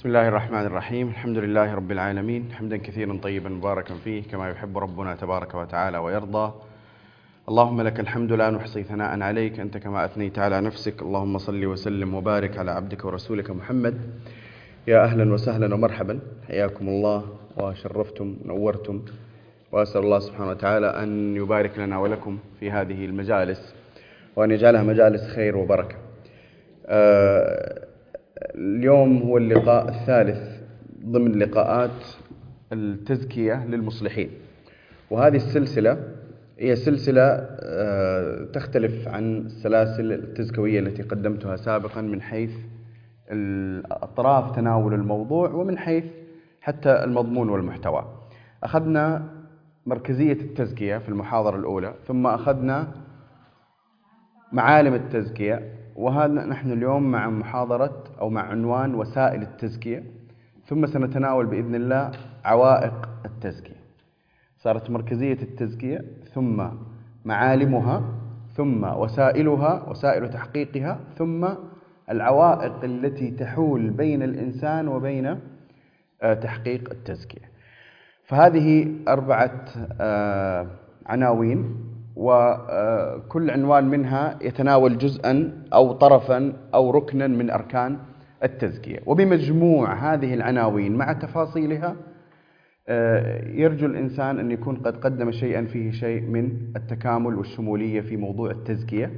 بسم الله الرحمن الرحيم. الحمد لله رب العالمين، حمدا كثيرا طيبا مباركا فيه كما يحب ربنا تبارك وتعالى ويرضى. اللهم لك الحمد لا نحصي ثناء عليك أنت كما أثنيت على نفسك. اللهم صل وسلم وبارك على عبدك ورسولك محمد. يا أهلا وسهلا ومرحبا، حياكم الله وشرفتم نورتم، وأسأل الله سبحانه وتعالى أن يبارك لنا ولكم في هذه المجالس وأن يجعلها مجالس خير وبركة. اليوم هو اللقاء الثالث ضمن لقاءات التزكية للمصلحين، وهذه السلسلة هي سلسلة تختلف عن السلاسل التزكوية التي قدمتها سابقا من حيث أطراف تناول الموضوع ومن حيث حتى المضمون والمحتوى. أخذنا مركزية التزكية في المحاضرة الأولى، ثم أخذنا معالم التزكية، وهذا نحن اليوم مع محاضرة أو مع عنوان وسائل التزكية، ثم سنتناول بإذن الله عوائق التزكية. صارت مركزية التزكية، ثم معالمها، ثم وسائلها، وسائل تحقيقها، ثم العوائق التي تحول بين الإنسان وبين تحقيق التزكية. فهذه 4 عناوين، وكل عنوان منها يتناول جزءا أو طرفا أو ركنا من أركان التزكية. وبمجموع هذه العناوين مع تفاصيلها يرجو الإنسان أن يكون قد قدم شيئا فيه شيء من التكامل والشمولية في موضوع التزكية.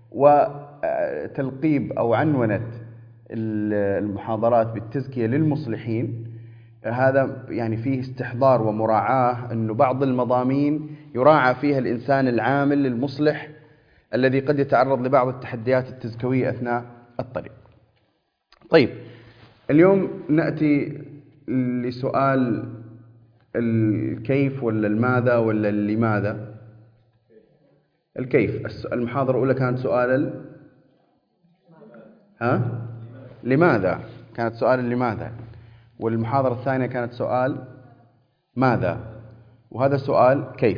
وتلقيب أو عنونة المحاضرات بالتزكية للمصلحين هذا يعني فيه استحضار ومراعاة أنه بعض المضامين يراعى فيها الإنسان العامل المصلح الذي قد يتعرض لبعض التحديات التزكوية أثناء الطريق. طيب، اليوم نأتي لسؤال الكيف ولا الماذا ولا لماذا. الكيف، المحاضرة الأولى كانت سؤال لماذا، كانت سؤال لماذا، والمحاضرة الثانية كانت سؤال ماذا، وهذا سؤال كيف.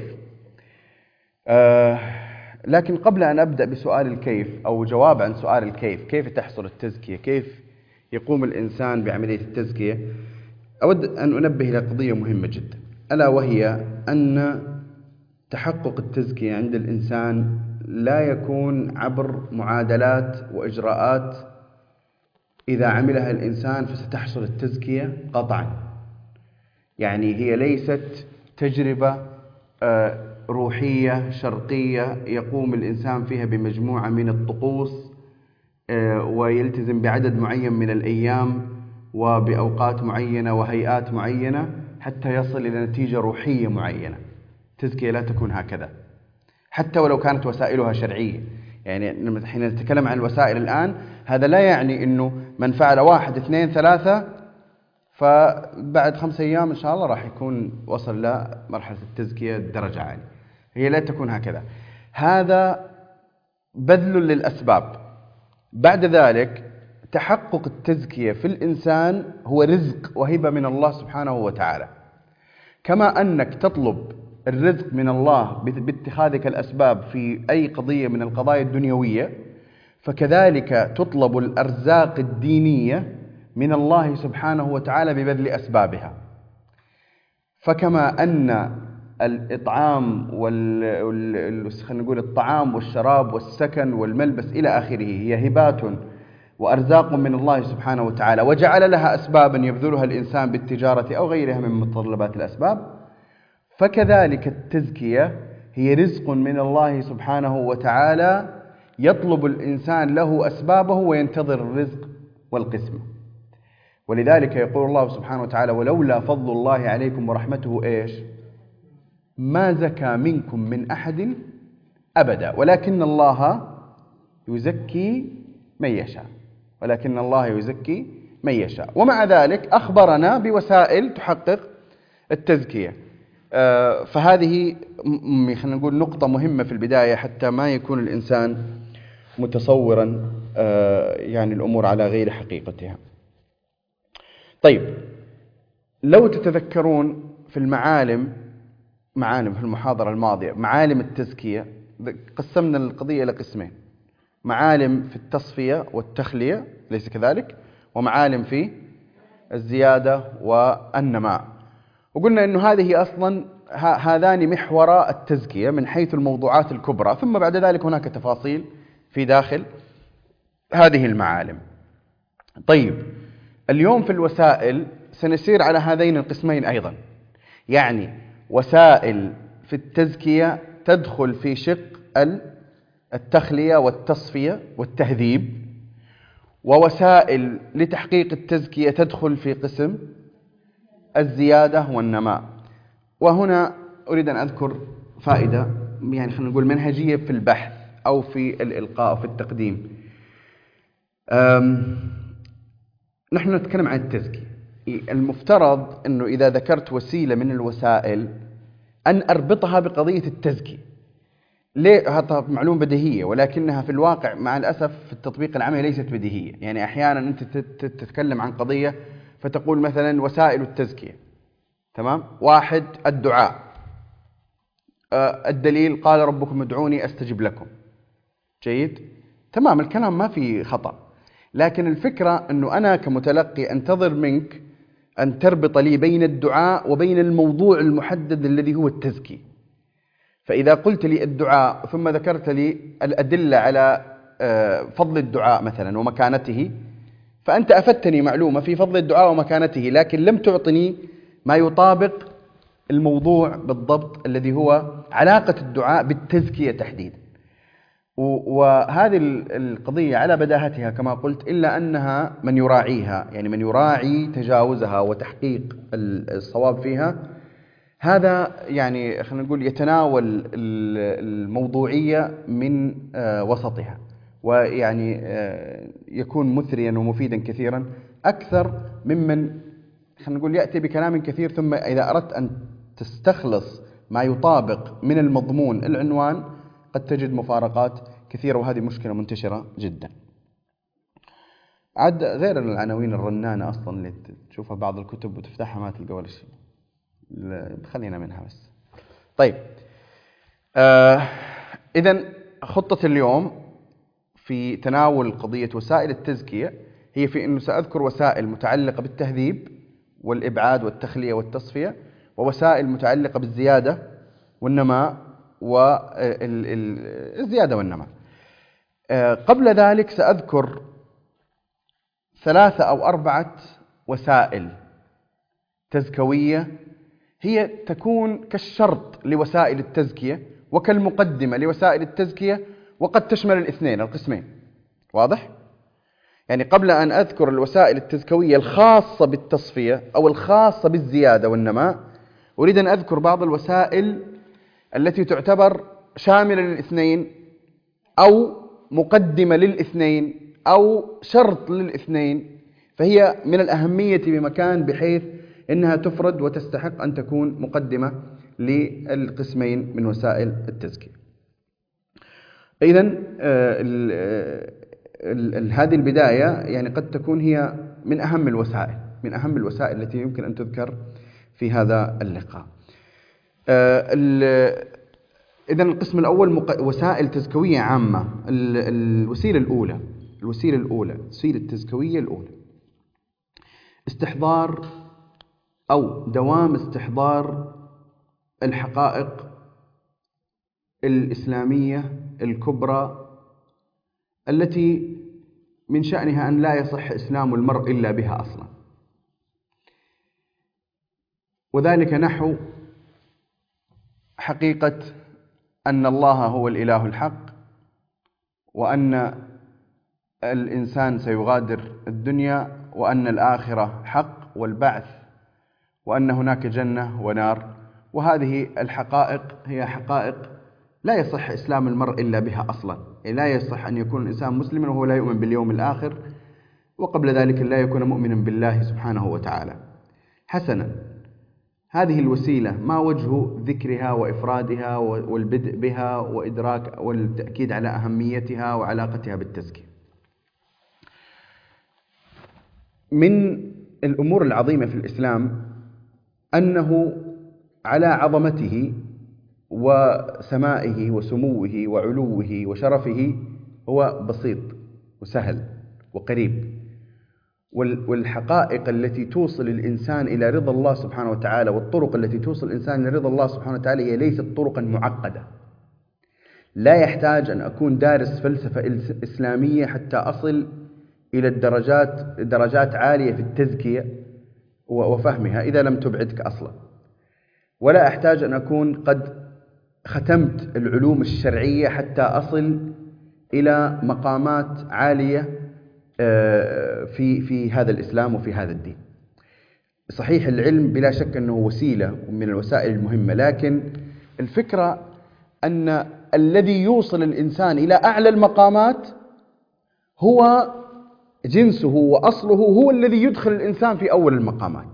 لكن قبل أن أبدأ بسؤال الكيف أو جواب عن سؤال الكيف، كيف تحصل التزكية، كيف يقوم الإنسان بعملية التزكية، أود أن أنبه إلى قضية مهمة جدا، ألا وهي أن تحقق التزكية عند الإنسان لا يكون عبر معادلات وإجراءات إذا عملها الإنسان فستحصل التزكية قطعا. يعني هي ليست تجربة روحية شرقية يقوم الإنسان فيها بمجموعة من الطقوس ويلتزم بعدد معين من الأيام وبأوقات معينة وهيئات معينة حتى يصل إلى نتيجة روحية معينة. التزكية لا تكون هكذا، حتى ولو كانت وسائلها شرعية. يعني حين نتكلم عن الوسائل الآن، هذا لا يعني أنه من فعل 1 2 3 فبعد 5 أيام إن شاء الله راح يكون وصل لمرحلة التزكية درجة عالية. هي لا تكون هكذا، هذا بذل للأسباب. بعد ذلك تحقق التزكية في الإنسان هو رزق وهبة من الله سبحانه وتعالى. كما أنك تطلب الرزق من الله باتخاذك الأسباب في أي قضية من القضايا الدنيوية، فكذلك تطلب الأرزاق الدينية من الله سبحانه وتعالى ببذل أسبابها. فكما أن الإطعام خلينا نقول الطعام والشراب والسكن والملبس إلى آخره هي هبات وأرزاق من الله سبحانه وتعالى، وجعل لها أسبابا يبذلها الإنسان بالتجارة أو غيرها من متطلبات الأسباب، فكذلك التزكية هي رزق من الله سبحانه وتعالى يطلب الإنسان له أسبابه وينتظر الرزق والقسمة. ولذلك يقول الله سبحانه وتعالى: ولولا فضل الله عليكم ورحمته ما زكى منكم من أحد أبدا ولكن الله يزكي من يشاء، ولكن الله يزكي من يشاء. ومع ذلك أخبرنا بوسائل تحقق التزكية. فهذه خلينا نقول نقطة مهمة في البداية حتى ما يكون الإنسان متصورا يعني الأمور على غير حقيقتها. طيب، لو تتذكرون في معالم في المحاضرة الماضية، معالم التزكية قسمنا القضية إلى قسمين: معالم في التصفية والتخلية، ليس كذلك؟ ومعالم في الزيادة والنماء. وقلنا أنه هذه أصلا هذان محور التزكية من حيث الموضوعات الكبرى، ثم بعد ذلك هناك تفاصيل في داخل هذه المعالم. طيب، اليوم في الوسائل سنسير على هذين القسمين أيضا، يعني وسائل في التزكية تدخل في شق التخلية والتصفية والتهذيب، ووسائل لتحقيق التزكية تدخل في قسم الزيادة والنماء. وهنا أريد أن أذكر فائدة، يعني خلينا نقول منهجية في البحث أو في الإلقاء أو في التقديم. نحن نتكلم عن التزكية، المفترض أنه إذا ذكرت وسيلة من الوسائل أن أربطها بقضية التزكية. ليه؟ هذا معلومة بديهية، ولكنها في الواقع مع الأسف في التطبيق العملي ليست بديهية. يعني أحيانا أنت تتكلم عن قضية فتقول مثلا وسائل التزكية، تمام؟ واحد، الدعاء، الدليل قال ربكم ادعوني أستجب لكم. جيد؟ تمام، الكلام ما في خطأ، لكن الفكرة أنه أنا كمتلقي أنتظر منك أن تربط لي بين الدعاء وبين الموضوع المحدد الذي هو التزكية. فإذا قلت لي الدعاء ثم ذكرت لي الأدلة على فضل الدعاء مثلا ومكانته، فأنت أفدتني معلومة في فضل الدعاء ومكانته، لكن لم تعطني ما يطابق الموضوع بالضبط الذي هو علاقة الدعاء بالتزكية تحديدا. وهذه القضية على بداهتها كما قلت، إلا أنها من يراعيها، يعني من يراعي تجاوزها وتحقيق الصواب فيها، هذا يعني خلينا نقول يتناول الموضوعية من وسطها، ويعني يكون مثريا ومفيدا كثيرا أكثر ممن خلينا نقول يأتي بكلام كثير ثم إذا أردت أن تستخلص ما يطابق من المضمون العنوان قد تجد مفارقات كثيرة، وهذه مشكلة منتشرة جدا. عاد غير العناوين الرنانة أصلا اللي تشوفها بعض الكتب وتفتحها ما تلقى ولا شيء، خلينا منها بس. طيب، إذن خطة اليوم في تناول قضية وسائل التزكية هي في أنه سأذكر وسائل متعلقة بالتهذيب والإبعاد والتخلية والتصفية، ووسائل متعلقة بالزيادة والنماء والزيادة والنماء. قبل ذلك سأذكر 3 أو 4 وسائل تزكوية هي تكون كالشرط لوسائل التزكية وكالمقدمة لوسائل التزكية، وقد تشمل الاثنين القسمين. واضح؟ يعني قبل أن أذكر الوسائل التزكوية الخاصة بالتصفية أو الخاصة بالزيادة والنماء، أريد أن أذكر بعض الوسائل التي تعتبر شاملة للاثنين أو مقدمة للاثنين أو شرط للاثنين، فهي من الأهمية بمكان بحيث إنها تفرد وتستحق أن تكون مقدمة للقسمين من وسائل التزكية. إذن هذه البداية يعني قد تكون هي من أهم الوسائل التي يمكن أن تذكر في هذا اللقاء. إذن القسم الأول وسائل تزكوية عامة. الوسيلة التزكوية الأولى استحضار أو دوام استحضار الحقائق الإسلامية الكبرى التي من شأنها أن لا يصح إسلام المرء إلا بها أصلا، وذلك نحو حقيقة أن الله هو الإله الحق، وأن الإنسان سيغادر الدنيا، وأن الآخرة حق والبعث، وأن هناك جنة ونار. وهذه الحقائق هي حقائق لا يصح إسلام المرء إلا بها أصلا. لا يصح أن يكون الإنسان مسلما وهو لا يؤمن باليوم الآخر، وقبل ذلك لا يكون مؤمنا بالله سبحانه وتعالى. حسنا، هذه الوسيلة ما وجه ذكرها وإفرادها والبدء بها وإدراك والتأكيد على أهميتها وعلاقتها بالتزكية؟ من الأمور العظيمة في الإسلام أنه على عظمته وسمائه وسموه وعلوه وشرفه هو بسيط وسهل وقريب، والحقائق التي توصل الإنسان إلى رضا الله سبحانه وتعالى، والطرق التي توصل الإنسان إلى رضا الله سبحانه وتعالى هي ليست طرقا معقدة. لا يحتاج أن أكون دارس فلسفة إسلامية حتى أصل إلى درجات عالية في التزكية وفهمها إذا لم تبعدك أصلا. ولا أحتاج أن أكون قد ختمت العلوم الشرعية حتى أصل إلى مقامات عالية في هذا الإسلام وفي هذا الدين. صحيح العلم بلا شك أنه وسيلة من الوسائل المهمة، لكن الفكرة أن الذي يوصل الإنسان إلى أعلى المقامات هو جنسه وأصله، هو الذي يدخل الإنسان في أول المقامات.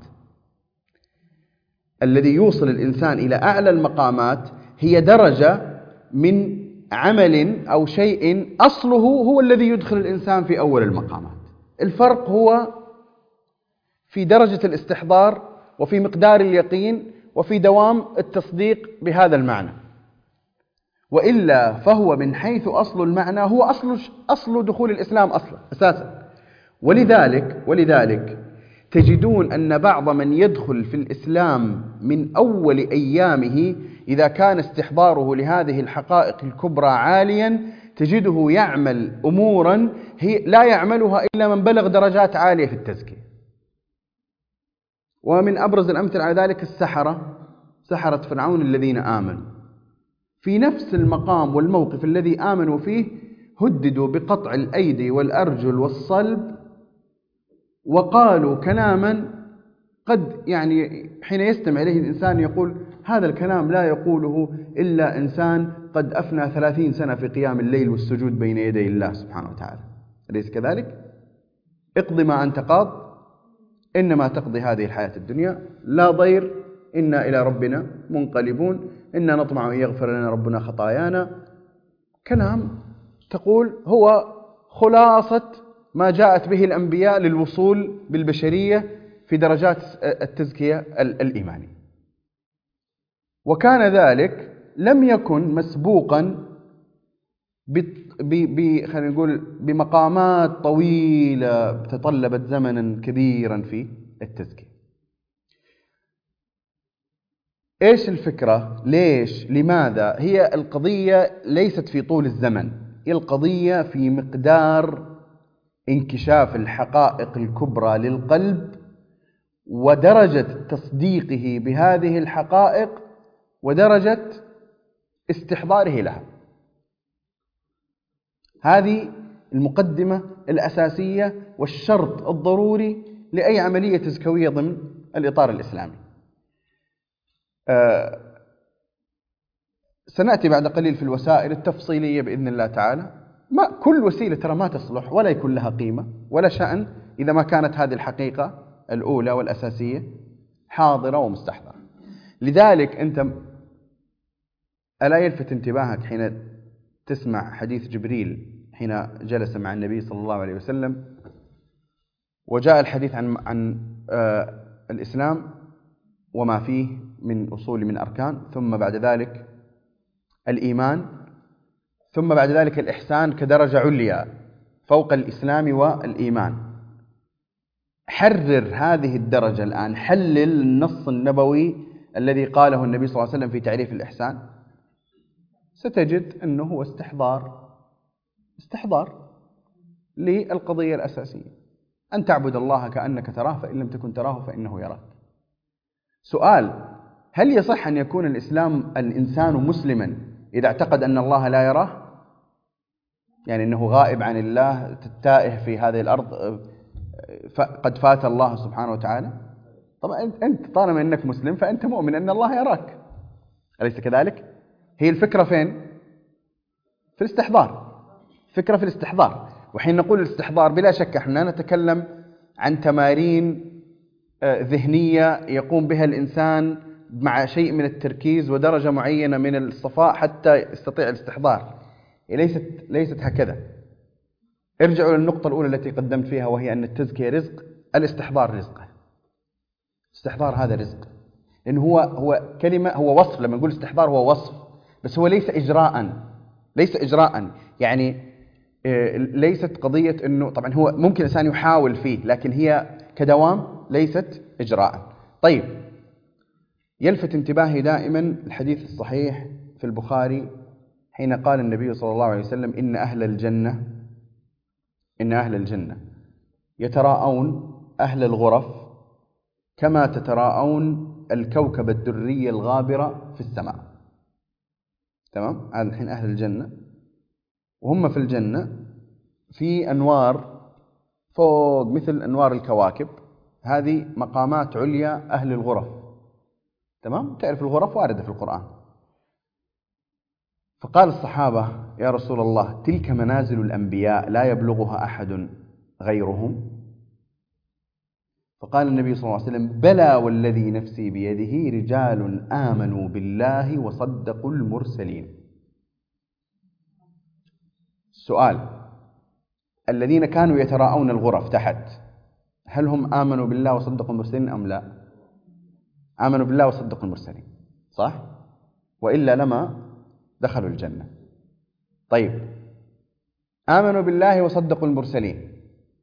الذي يوصل الإنسان إلى أعلى المقامات هي درجة من عمل أو شيء أصله هو الذي يدخل الإنسان في أول المقامات. الفرق هو في درجة الاستحضار وفي مقدار اليقين وفي دوام التصديق بهذا المعنى، وإلا فهو من حيث أصل المعنى هو أصل دخول الإسلام أساسا. ولذلك تجدون أن بعض من يدخل في الإسلام من أول أيامه إذا كان استحضاره لهذه الحقائق الكبرى عاليا تجده يعمل أمورا لا يعملها إلا من بلغ درجات عالية في التزكية. ومن أبرز الأمثلة على ذلك سحرة فرعون الذين آمنوا في نفس المقام والموقف الذي آمنوا فيه هددوا بقطع الأيدي والأرجل والصلب، وقالوا كلاما قد حين يستمع إليه الإنسان يقول هذا الكلام لا يقوله إلا إنسان قد أفنى 30 سنة في قيام الليل والسجود بين يدي الله سبحانه وتعالى. أليس كذلك؟ اقض ما أنت قاض، إنما تقضي هذه الحياة الدنيا، لا ضير، إنا إلى ربنا منقلبون، إنا نطمع أن يغفر لنا ربنا خطايانا. كلام تقول هو خلاصة ما جاءت به الأنبياء للوصول بالبشرية في درجات التزكية الإيمانية. وكان ذلك لم يكن مسبوقا خلينا نقول بمقامات طويلة تطلبت زمنا كبيرا في التزكية. إيش الفكرة؟ ليش؟ لماذا؟ هي القضية ليست في طول الزمن، هي القضية في مقدار انكشاف الحقائق الكبرى للقلب ودرجة تصديقه بهذه الحقائق ودرجة استحضاره لها. هذه المقدمة الأساسية والشرط الضروري لأي عملية تزكوية ضمن الإطار الإسلامي. سنأتي بعد قليل في الوسائل التفصيلية بإذن الله تعالى. ما كل وسيلة ترى ما تصلح ولا يكون لها قيمة ولا شأن إذا ما كانت هذه الحقيقة الأولى والأساسية حاضرة ومستحضرة. لذلك أنت ألا يلفت انتباهك حين تسمع حديث جبريل حين جلس مع النبي صلى الله عليه وسلم وجاء الحديث عن الإسلام وما فيه من أصول من أركان، ثم بعد ذلك الإيمان، ثم بعد ذلك الإحسان كدرجة عليا فوق الإسلام والإيمان. حرر هذه الدرجة الآن، حلل النص النبوي الذي قاله النبي صلى الله عليه وسلم في تعريف الإحسان، ستجد أنه هو استحضار للقضية الأساسية، أن تعبد الله كأنك تراه فإن لم تكن تراه فإنه يراك. سؤال: هل يصح أن يكون الإنسان مسلما إذا اعتقد أن الله لا يراه؟ يعني أنه غائب عن الله، تائه في هذه الأرض، قد فات الله سبحانه وتعالى؟ طبعا أنت طالما أنك مسلم فأنت مؤمن أن الله يراك، أليس كذلك؟ هي الفكرة فين؟ في الاستحضار. فكرة في الاستحضار. وحين نقول الاستحضار بلا شك احنا نتكلم عن تمارين ذهنية يقوم بها الإنسان مع شيء من التركيز ودرجة معينة من الصفاء حتى يستطيع الاستحضار. ليست هكذا. ارجعوا للنقطة الأولى التي قدمت فيها، وهي أن التزكية رزق، الاستحضار رزق. الاستحضار هذا رزق، لأنه هو كلمة، هو وصف. لما نقول استحضار هو وصف، بس هو ليس إجراء. يعني ليست قضية أنه طبعا هو ممكن الإنسان يحاول فيه، لكن هي كدوام ليست إجراء. طيب، يلفت انتباهي دائما الحديث الصحيح في البخاري حين قال النبي صلى الله عليه وسلم إن أهل الجنة يتراءون أهل الغرف كما تتراءون الكوكب الدري الغابرة في السماء. تمام؟ هذا الحين أهل الجنة وهم في الجنة في أنوار فوق مثل أنوار الكواكب، هذه مقامات عليا أهل الغرف. تمام؟ تعرف الغرف واردة في القرآن. فقال الصحابة يا رسول الله تلك منازل الأنبياء لا يبلغها أحد غيرهم. فقال النبي صلى الله عليه وسلم بلى والذي نفسي بيده رجال آمنوا بالله وصدقوا المرسلين. السؤال: الذين كانوا يتراءون الغرف تحت، هل هم آمنوا بالله وصدقوا المرسلين أم لا؟ آمنوا بالله وصدقوا المرسلين، صح؟ وإلا لما دخلوا الجنة. طيب، آمنوا بالله وصدقوا المرسلين،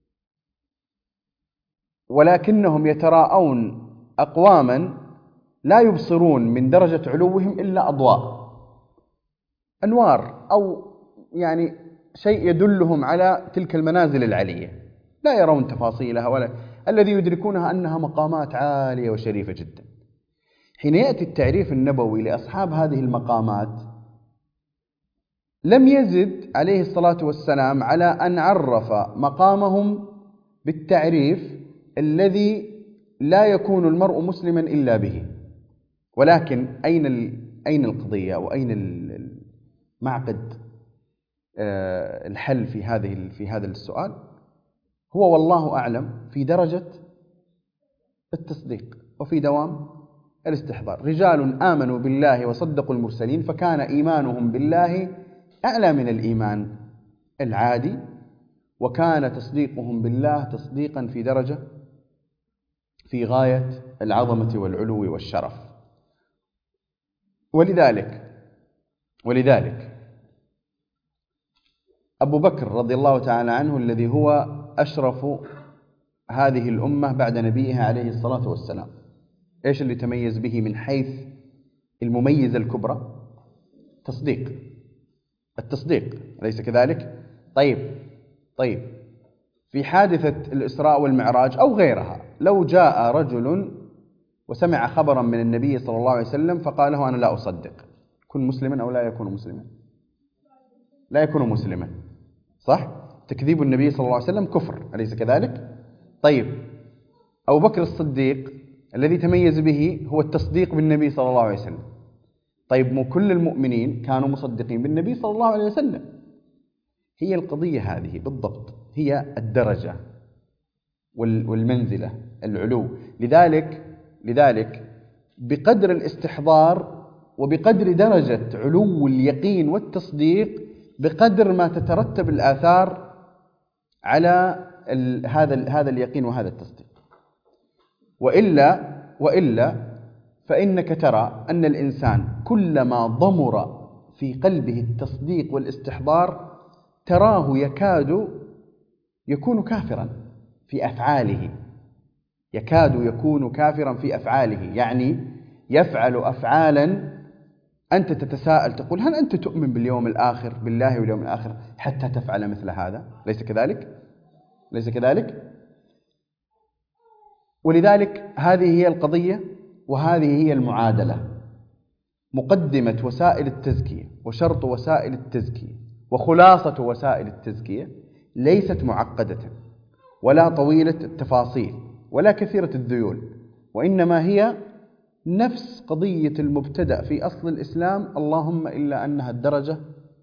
ولكنهم يتراءون أقواما لا يبصرون من درجة علوهم إلا أضواء، أنوار، أو يعني شيء يدلهم على تلك المنازل العلية، لا يرون تفاصيلها، ولا الذي يدركونها أنها مقامات عالية وشريفة جدا. حين يأتي التعريف النبوي لأصحاب هذه المقامات لم يزد عليه الصلاة والسلام على أن عرف مقامهم بالتعريف الذي لا يكون المرء مسلما إلا به. ولكن أين القضية وأين معقد الحل في هذا السؤال؟ هو والله أعلم في درجة التصديق وفي دوام الاستحضار. رجال آمنوا بالله وصدقوا المرسلين، فكان إيمانهم بالله أعلى من الإيمان العادي، وكان تصديقهم بالله تصديقا في درجة في غاية العظمة والعلو والشرف. ولذلك أبو بكر رضي الله تعالى عنه الذي هو أشرف هذه الأمة بعد نبيها عليه الصلاة والسلام، إيش اللي تميز به من حيث المميزة الكبرى؟ التصديق، أليس كذلك؟ طيب، في حادثة الإسراء والمعراج أو غيرها، لو جاء رجل وسمع خبرا من النبي صلى الله عليه وسلم فقال له أنا لا أصدق، يكون مسلما أو لا يكون مسلما؟ لا يكون مسلما، صح؟ تكذيب النبي صلى الله عليه وسلم كفر، أليس كذلك؟ طيب، أبو بكر الصديق الذي تميز به هو التصديق بالنبي صلى الله عليه وسلم. طيب، مو كل المؤمنين كانوا مصدقين بالنبي صلى الله عليه وسلم. هي القضية هذه بالضبط، هي الدرجة والمنزلة، العلو. لذلك بقدر الاستحضار وبقدر درجة علو اليقين والتصديق بقدر ما تترتب الآثار على هذا اليقين وهذا التصديق. وإلا فإنك ترى أن الإنسان كلما ضمر في قلبه التصديق والاستحضار تراه يكاد يكون كافرا في أفعاله، يعني يفعل أفعالا أنت تتساءل تقول هل أنت تؤمن باليوم الآخر، بالله واليوم الآخر حتى تفعل مثل هذا؟ ليس كذلك؟ ولذلك هذه هي القضية وهذه هي المعادلة. مقدمة وسائل التزكية وشرط وسائل التزكية وخلاصة وسائل التزكية ليست معقدة ولا طويلة التفاصيل ولا كثيرة الذيول، وإنما هي نفس قضية المبتدأ في أصل الإسلام، اللهم إلا أنها الدرجة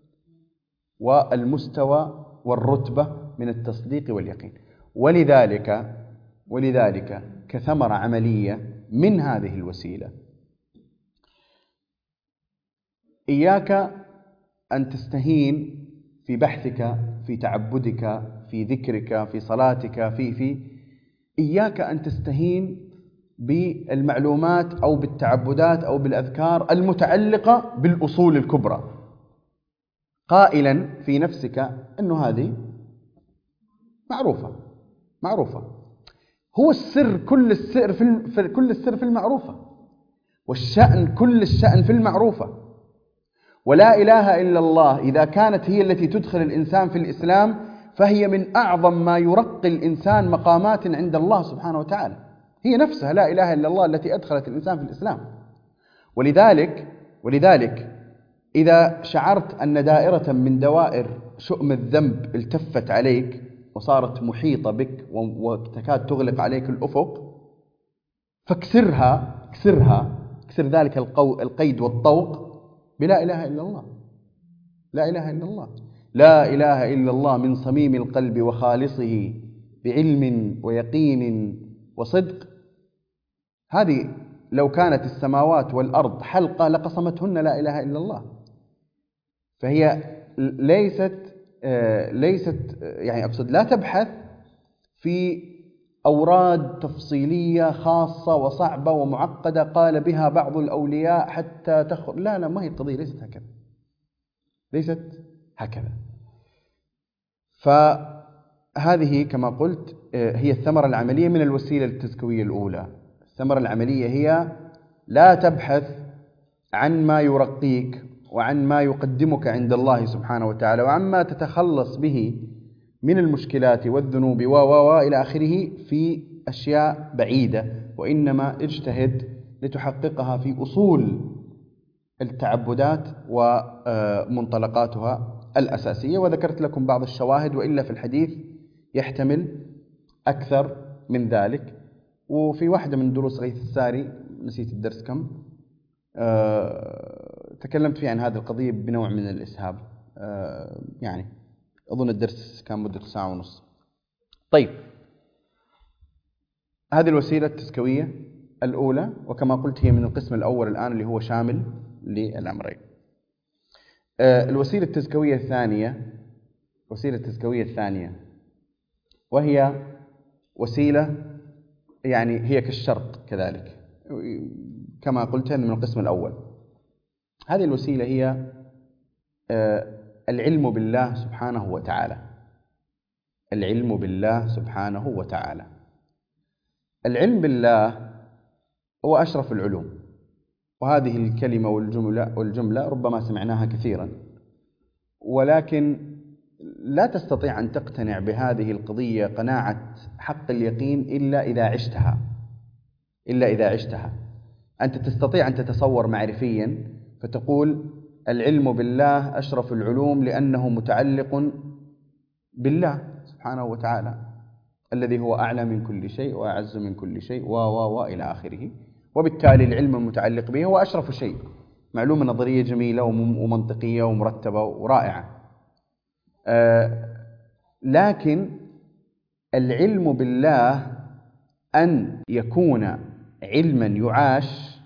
والمستوى والرتبة من التصديق واليقين. ولذلك كثمرة عملية من هذه الوسيلة، إياك أن تستهين في بحثك، في تعبدك، في ذكرك، في صلاتك، إياك أن تستهين بالمعلومات أو بالتعبدات أو بالأذكار المتعلقة بالأصول الكبرى. قائلا في نفسك أنه هذه معروفة. هو السر، كل السر في المعروفة، والشأن كل الشأن في المعروفة. ولا إله إلا الله إذا كانت هي التي تدخل الإنسان في الإسلام فهي من أعظم ما يرقي الإنسان مقامات عند الله سبحانه وتعالى. هي نفسها لا إله إلا الله التي أدخلت الإنسان في الإسلام. ولذلك إذا شعرت أن دائرة من دوائر شؤم الذنب التفت عليك وصارت محيطة بك وتكاد تغلق عليك الأفق، فاكسرها، اكسر ذلك القيد والطوق بلا إله إلا الله. لا إله إلا الله، لا إله إلا الله من صميم القلب وخالصه بعلم ويقين وصدق. هذه لو كانت السماوات والأرض حلقة لقصمتهن لا إله إلا الله. فهي ليست يعني أقصد لا تبحث في أوراد تفصيلية خاصة وصعبة ومعقدة قال بها بعض الأولياء حتى تخرج. لا ما هي القضية ليست هكذا. فهذه كما قلت هي الثمرة العملية من الوسيلة التزكوية الأولى. الثمرة العملية هي لا تبحث عن ما يرقيك وعن ما يقدمك عند الله سبحانه وتعالى وعما تتخلص به من المشكلات والذنوب إلى آخره في أشياء بعيدة، وإنما اجتهد لتحققها في أصول التعبدات ومنطلقاتها الأساسية. وذكرت لكم بعض الشواهد، وإلا في الحديث يحتمل أكثر من ذلك. وفي واحدة من دروس غيث الساري، نسيت الدرس كم، تكلمت فيه عن هذه القضية بنوع من الإسهاب، يعني أظن الدرس كان مدته 1.5 ساعة. طيب، هذه الوسيلة التزكوية الأولى، وكما قلت هي من القسم الأول الآن اللي هو شامل للأمرين. الوسيلة التزكوية الثانية وهي وسيلة يعني هي كالشرط كذلك، كما قلت من القسم الأول. هذه الوسيلة هي العلم بالله سبحانه وتعالى. العلم بالله سبحانه وتعالى. العلم بالله هو أشرف العلوم، وهذه الكلمة والجملة ربما سمعناها كثيرا، ولكن لا تستطيع أن تقتنع بهذه القضية قناعة حق اليقين إلا إذا عشتها. أنت تستطيع أن تتصور معرفيا فتقول العلم بالله أشرف العلوم لأنه متعلق بالله سبحانه وتعالى الذي هو أعلى من كل شيء وأعز من كل شيء إلى آخره، وبالتالي العلم المتعلق به هو أشرف شيء. معلومة نظرية جميلة ومنطقية ومرتبة ورائعة. لكن العلم بالله أن يكون علما يعاش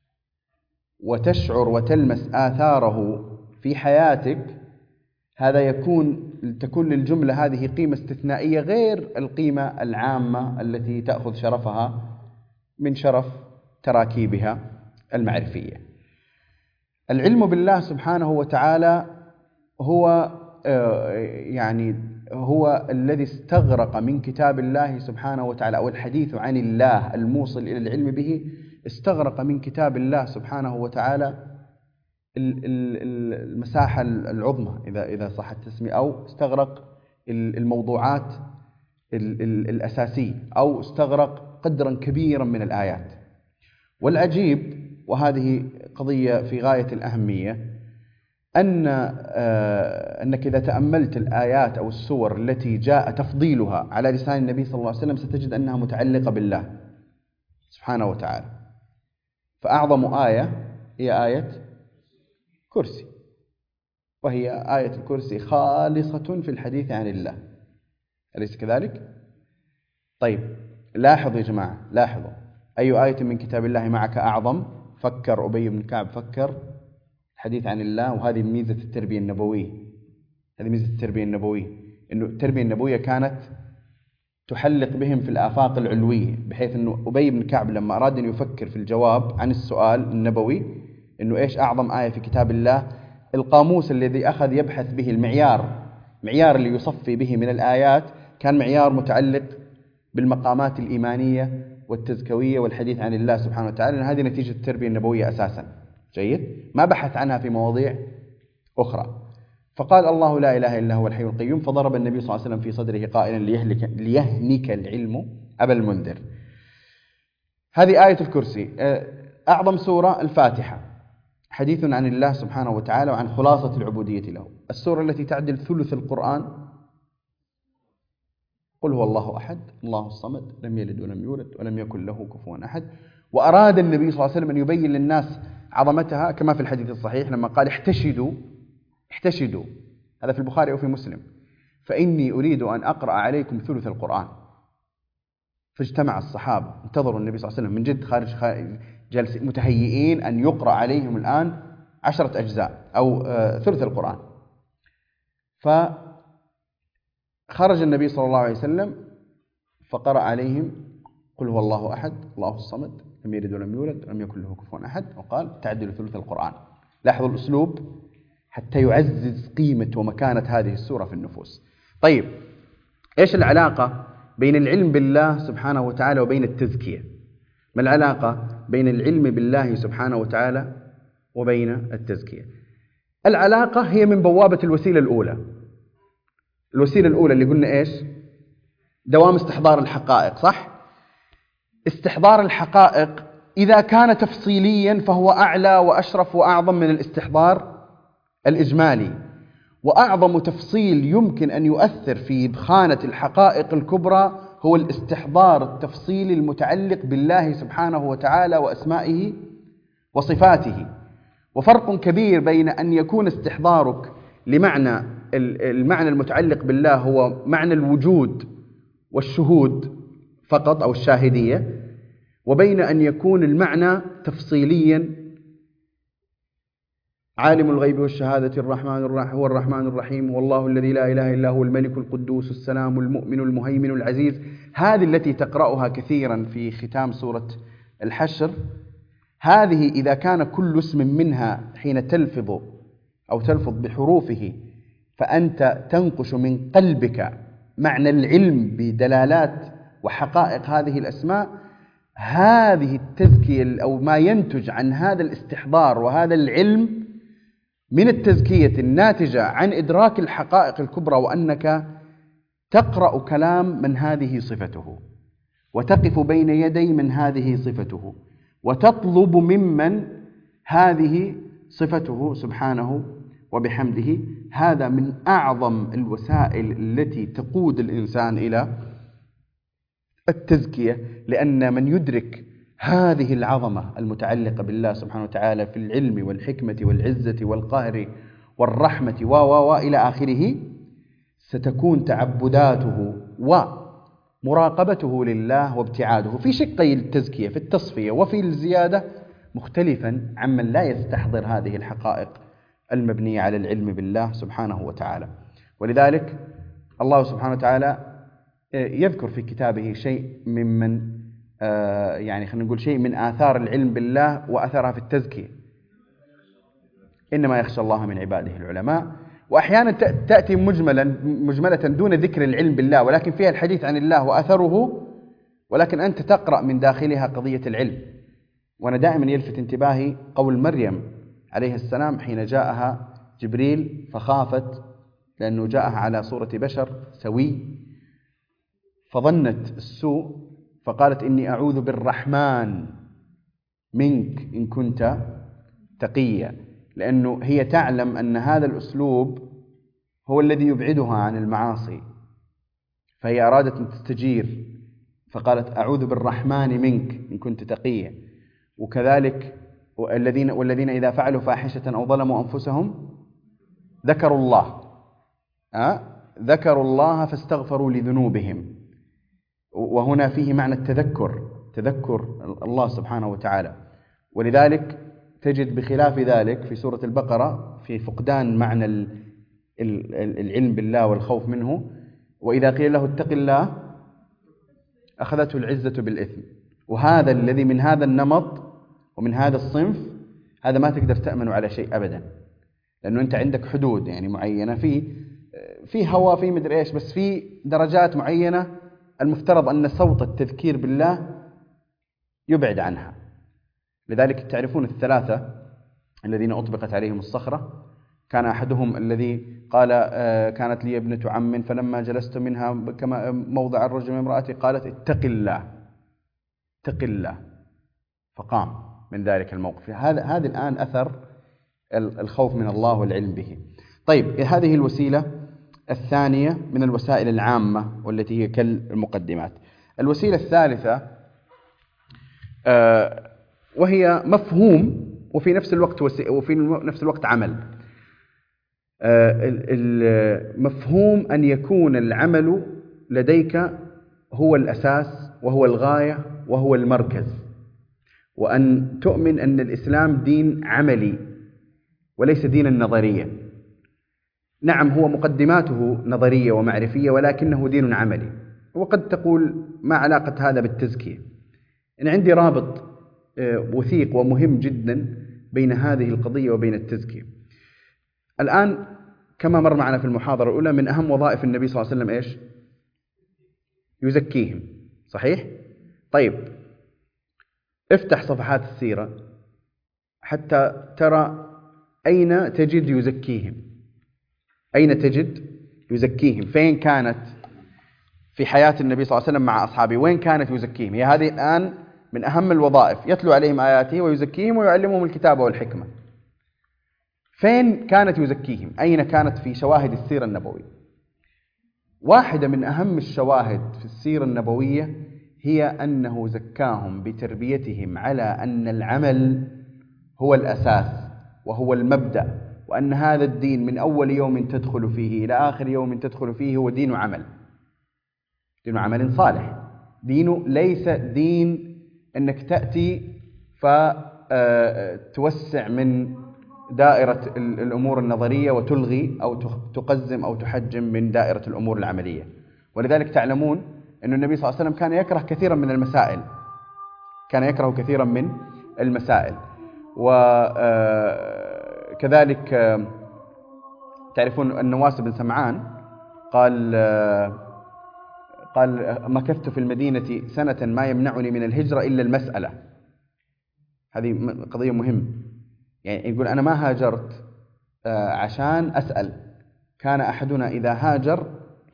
وتشعر وتلمس آثاره في حياتك، هذا تكون للجملة هذه قيمة استثنائية غير القيمة العامة التي تأخذ شرفها من شرف تراكيبها المعرفية. العلم بالله سبحانه وتعالى هو الذي استغرق من كتاب الله سبحانه وتعالى، أو الحديث عن الله الموصل إلى العلم به استغرق من كتاب الله سبحانه وتعالى المساحة العظمى إذا صح التسمية، أو استغرق الموضوعات الأساسية، أو استغرق قدرا كبيرا من الآيات. والعجيب، وهذه قضية في غاية الأهمية، أنك إذا تأملت الآيات أو السور التي جاء تفضيلها على لسان النبي صلى الله عليه وسلم ستجد أنها متعلقة بالله سبحانه وتعالى. فأعظم آية هي آية كرسي، وهي آية الكرسي خالصة في الحديث عن الله، أليس كذلك؟ طيب، لاحظوا يا جماعة، لاحظوا أي آية من كتاب الله معك أعظم؟ فكر أبي بن كعب، فكر الحديث عن الله. وهذه ميزة التربية النبوية، إنه التربية النبوية كانت تحلق بهم في الآفاق العلوية، بحيث أنه أبي بن كعب لما أراد أن يفكر في الجواب عن السؤال النبوي إنه إيش أعظم آية في كتاب الله، القاموس الذي أخذ يبحث به معيار اللي يصفي به من الآيات كان معيار متعلق بالمقامات الإيمانية والتزكوية والحديث عن الله سبحانه وتعالى، لأن هذه نتيجة التربية النبوية أساسا. جيد، ما بحث عنها في مواضيع أخرى. فقال الله لا إله إلا هو الحي القيوم، فضرب النبي صلى الله عليه وسلم في صدره قائلا ليهنك العلم أبا المنذر. هذه آية الكرسي. أعظم سورة الفاتحة، حديث عن الله سبحانه وتعالى وعن خلاصة العبودية له. السورة التي تعدل ثلث القرآن قل هو الله أحد الله الصمد لم يلد ولم يولد ولم يكن له كفوا أحد. وأراد النبي صلى الله عليه وسلم أن يبين للناس عظمتها كما في الحديث الصحيح لما قال احتشدوا، هذا في البخاري أو في مسلم، فإني أريد أن أقرأ عليكم ثلث القرآن. فاجتمع الصحابة انتظروا النبي صلى الله عليه وسلم من جد خارج جالس متهيئين أن يقرأ عليهم الآن 10 أجزاء أو ثلث القرآن. فخرج النبي صلى الله عليه وسلم فقرأ عليهم قل هو الله أحد الله الصمد لم يلد ولم يولد ولم يكن له كفوا أحد، وقال تعدل ثلث القرآن. لاحظوا الأسلوب حتى يعزز قيمة ومكانة هذه السورة في النفوس. طيب، إيش العلاقة بين العلم بالله سبحانه وتعالى وبين التزكية؟ ما العلاقة بين العلم بالله سبحانه وتعالى وبين التزكية؟ العلاقة هي من بوابة الوسيلة الأولى. الوسيلة الأولى اللي قلنا إيش؟ دوام استحضار الحقائق، صح؟ استحضار الحقائق إذا كان تفصيليا فهو أعلى وأشرف وأعظم من الاستحضار الإجمالي. وأعظم تفصيل يمكن أن يؤثر في إبخانة الحقائق الكبرى هو الاستحضار التفصيلي المتعلق بالله سبحانه وتعالى وأسمائه وصفاته. وفرق كبير بين أن يكون استحضارك لمعنى المعنى المتعلق بالله هو معنى الوجود والشهود فقط أو الشاهدية، وبين أن يكون المعنى تفصيليا عالم الغيب والشهادة هو الرحمن الرحيم والله الذي لا إله إلا هو الملك القدوس السلام المؤمن المهيمن العزيز. هذه التي تقرأها كثيرا في ختام سورة الحشر، هذه إذا كان كل اسم منها حين تلفظ بحروفه فأنت تنقش من قلبك معنى العلم بدلالات وحقائق هذه الأسماء، هذه التزكية أو ما ينتج عن هذا الاستحضار وهذا العلم من التزكية الناتجة عن إدراك الحقائق الكبرى، وأنك تقرأ كلام من هذه صفته وتقف بين يدي من هذه صفته وتطلب ممن هذه صفته سبحانه وبحمده. هذا من أعظم الوسائل التي تقود الإنسان إلى التزكية، لأن من يدرك هذه العظمة المتعلقة بالله سبحانه وتعالى في العلم والحكمة والعزة والقهر والرحمة وإلى آخره، ستكون تعبداته ومراقبته لله وابتعاده في شقي التزكية في التصفية وفي الزيادة مختلفا عمن لا يستحضر هذه الحقائق المبنية على العلم بالله سبحانه وتعالى. ولذلك الله سبحانه وتعالى يذكر في كتابه شيء ممن يعني خلينا نقول شيء من آثار العلم بالله وأثرها في التزكية. إنما يخشى الله من عباده العلماء. وأحيانا تأتي مجملة دون ذكر العلم بالله، ولكن فيها الحديث عن الله وأثره، ولكن أنت تقرأ من داخلها قضية العلم. وأنا دائما يلفت انتباهي قول مريم عليه السلام حين جاءها جبريل فخافت لأنه جاءها على صورة بشر سوي، فظنت السوء فقالت إني أعوذ بالرحمن منك إن كنت تقيا، لأنه هي تعلم أن هذا الأسلوب هو الذي يبعدها عن المعاصي، فهي أرادت أن تستجير فقالت أعوذ بالرحمن منك إن كنت تقيا. وكذلك والذين إذا فعلوا فاحشة أو ظلموا أنفسهم ذكروا الله فاستغفروا لذنوبهم. وهنا فيه معنى تذكر الله سبحانه وتعالى. ولذلك تجد بخلاف ذلك في سورة البقرة في فقدان معنى العلم بالله والخوف منه، وإذا قيل له اتق الله أخذته العزة بالإثم. وهذا الذي من هذا النمط ومن هذا الصنف هذا ما تقدر تأمن على شيء أبدا، لأنه أنت عندك حدود يعني معينة، في هوى، في مدري إيش، بس في درجات معينة المفترض أن صوت التذكير بالله يبعد عنها. لذلك تعرفون الثلاثة الذين أطبقت عليهم الصخرة، كان أحدهم الذي قال كانت لي ابنة عم فلما جلست منها كما موضع الرجل من امرأتي قالت اتق الله اتق الله، فقام من ذلك الموقف. هذا الآن أثر الخوف من الله والعلم به. طيب، هذه الوسيلة الثانية من الوسائل العامة والتي هي كالمقدمات. الوسيلة الثالثة وهي مفهوم وفي نفس الوقت عمل. المفهوم أن يكون العمل لديك هو الأساس وهو الغاية وهو المركز، وأن تؤمن أن الإسلام دين عملي وليس دينا نظريا. نعم، هو مقدماته نظرية ومعرفية، ولكنه دين عملي. وقد تقول ما علاقة هذا بالتزكية؟ أنا عندي رابط وثيق ومهم جدا بين هذه القضية وبين التزكية. الآن كما مر معنا في المحاضرة الأولى، من أهم وظائف النبي صلى الله عليه وسلم إيش؟ يزكيهم، صحيح؟ طيب، افتح صفحات السيرة حتى ترى أين تجد يزكيهم. أين تجد يزكيهم؟ فين كانت في حياة النبي صلى الله عليه وسلم مع أصحابه؟ وين كانت يزكيهم؟ هي هذه الآن من أهم الوظائف، يتلو عليهم آياته ويزكيهم ويعلمهم الكتاب والحكمة. فين كانت يزكيهم؟ أين كانت في شواهد السيرة النبوية؟ واحدة من أهم الشواهد في السيرة النبوية هي أنه زكاهم بتربيتهم على أن العمل هو الأساس وهو المبدأ، وأن هذا الدين من أول يوم تدخل فيه إلى آخر يوم تدخل فيه هو دين عمل، دين عمل صالح. دينه ليس دين أنك تأتي فتوسع من دائرة الأمور النظرية وتلغي أو تقزم أو تحجم من دائرة الأمور العملية. ولذلك تعلمون أن النبي صلى الله عليه وسلم كان يكره كثيرا من المسائل، وكذلك تعرفون النواس بن سمعان قال مكثت في المدينة سنة ما يمنعني من الهجرة إلا المسألة. هذه قضية مهمة، يعني يقول أنا ما هاجرت عشان أسأل. كان أحدنا إذا هاجر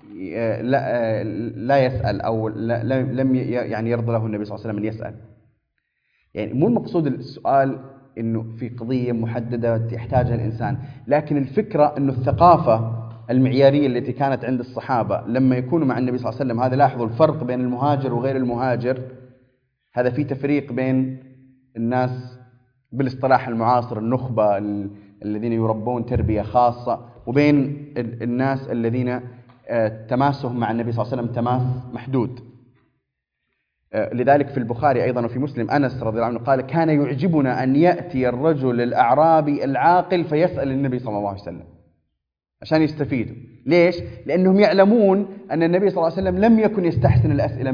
لا يسأل، أو لم يعني يرضى له النبي صلى الله عليه وسلم أن يسأل. يعني مو المقصود السؤال إنه في قضية محددة يحتاجها الإنسان، لكن الفكرة إنه الثقافة المعيارية التي كانت عند الصحابة لما يكونوا مع النبي صلى الله عليه وسلم، هذا لاحظوا الفرق بين المهاجر وغير المهاجر. هذا في تفريق بين الناس بالاصطلاح المعاصر، النخبة الذين يربون تربية خاصة، وبين الناس الذين تماسهم مع النبي صلى الله عليه وسلم تماس محدود. لذلك في البخاري أيضا وفي مسلم أنس رضي الله عنه قال كان يعجبنا أن يأتي الرجل الأعرابي العاقل فيسأل النبي صلى الله عليه وسلم عشان يستفيدوا. ليش؟ لأنهم يعلمون أن النبي صلى الله عليه وسلم لم يكن يستحسن الأسئلة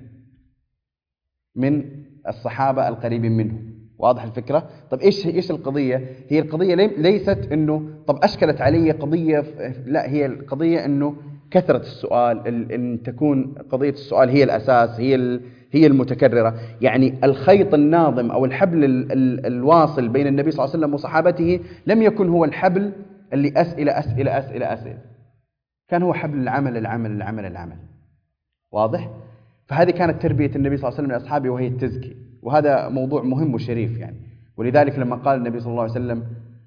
من الصحابة القريبين منه. واضح الفكرة؟ طب إيش القضية؟ هي القضية ليست أنه طب أشكلت علي قضية، لا، هي القضية أنه كثرة السؤال، أن تكون قضية السؤال هي الأساس، هي المتكررة. يعني الخيط الناظم أو الحبل الواصل بين النبي صلى الله عليه وسلم وصحابته لم يكن هو الحبل اللي أسئلة، كان هو حبل العمل. واضح؟ فهذه كانت تربية النبي صلى الله عليه وسلم لأصحابه، وهي التزكية، وهذا موضوع مهم وشريف يعني. ولذلك لما قال النبي صلى الله عليه وسلم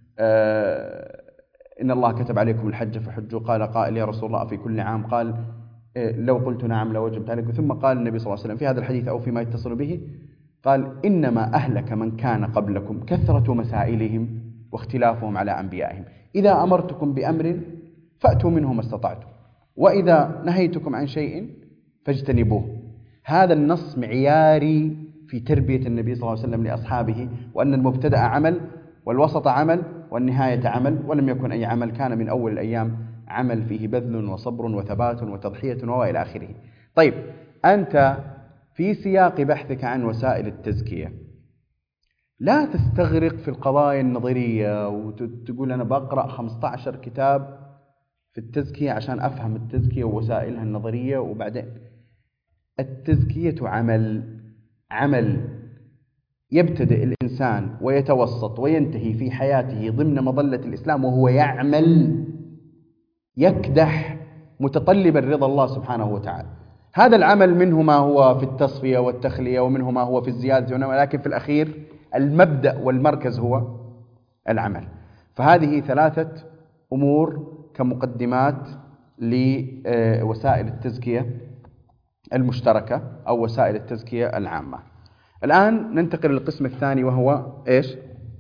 إن الله كتب عليكم الحج فحجوا، قال قائل يا رسول الله في كل عام؟ قال لو قلت نعم لوجبت عليكم. ثم قال النبي صلى الله عليه وسلم في هذا الحديث أو فيما يتصل به، قال إنما أهلك من كان قبلكم كثرة مسائلهم واختلافهم على أنبيائهم، إذا أمرتكم بأمر فأتوا منه ما استطعتم، وإذا نهيتكم عن شيء فاجتنبوه. هذا النص معياري في تربية النبي صلى الله عليه وسلم لأصحابه، وأن المبتدأ عمل والوسط عمل والنهاية عمل، ولم يكن أي عمل، كان من أول الأيام عمل فيه بذل وصبر وثبات وتضحية وإلى آخره. طيب، أنت في سياق بحثك عن وسائل التزكية لا تستغرق في القضايا النظرية وتقول أنا بقرأ 15 كتاب في التزكية عشان أفهم التزكية ووسائلها النظرية. وبعدين التزكية عمل يبتدئ الإنسان ويتوسط وينتهي في حياته ضمن مظلة الإسلام وهو يعمل يكدح متطلبا رضا الله سبحانه وتعالى. هذا العمل منه ما هو في التصفية والتخلية ومنه ما هو في الزيادة، ولكن في الأخير المبدأ والمركز هو العمل. فهذه 3 أمور كمقدمات لوسائل التزكية المشتركة أو وسائل التزكية العامة. الآن ننتقل للقسم الثاني وهو إيش؟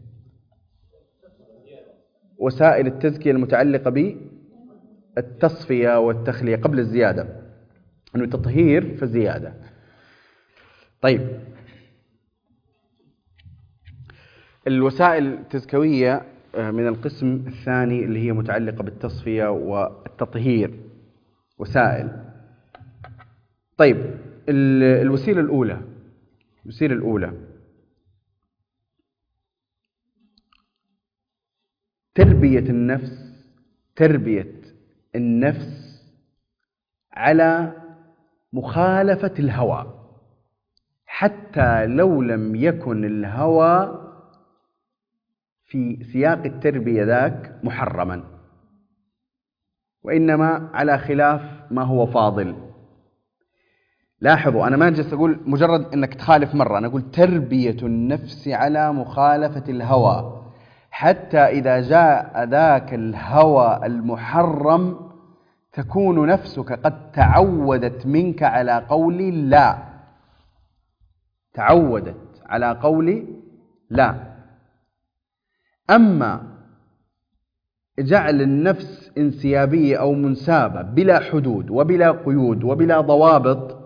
وسائل التزكية المتعلقة بالتصفية والتخلية قبل الزيادة، أنه تطهير فزيادة. طيب، الوسائل التزكوية من القسم الثاني اللي هي متعلقة بالتصفية والتطهير، وسائل. طيب، الوسيلة الأولى تربية النفس على مخالفة الهوى، حتى لو لم يكن الهوى في سياق التربية ذاك محرما، وإنما على خلاف ما هو فاضل. لاحظوا، أنا ما جلس أقول مجرد أنك تخالف مرة، أنا أقول تربية النفس على مخالفة الهوى، حتى إذا جاء ذاك الهوى المحرم تكون نفسك قد تعودت منك على قول لا، تعودت على قول لا. أما جعل النفس انسيابية أو منسابة بلا حدود وبلا قيود وبلا ضوابط،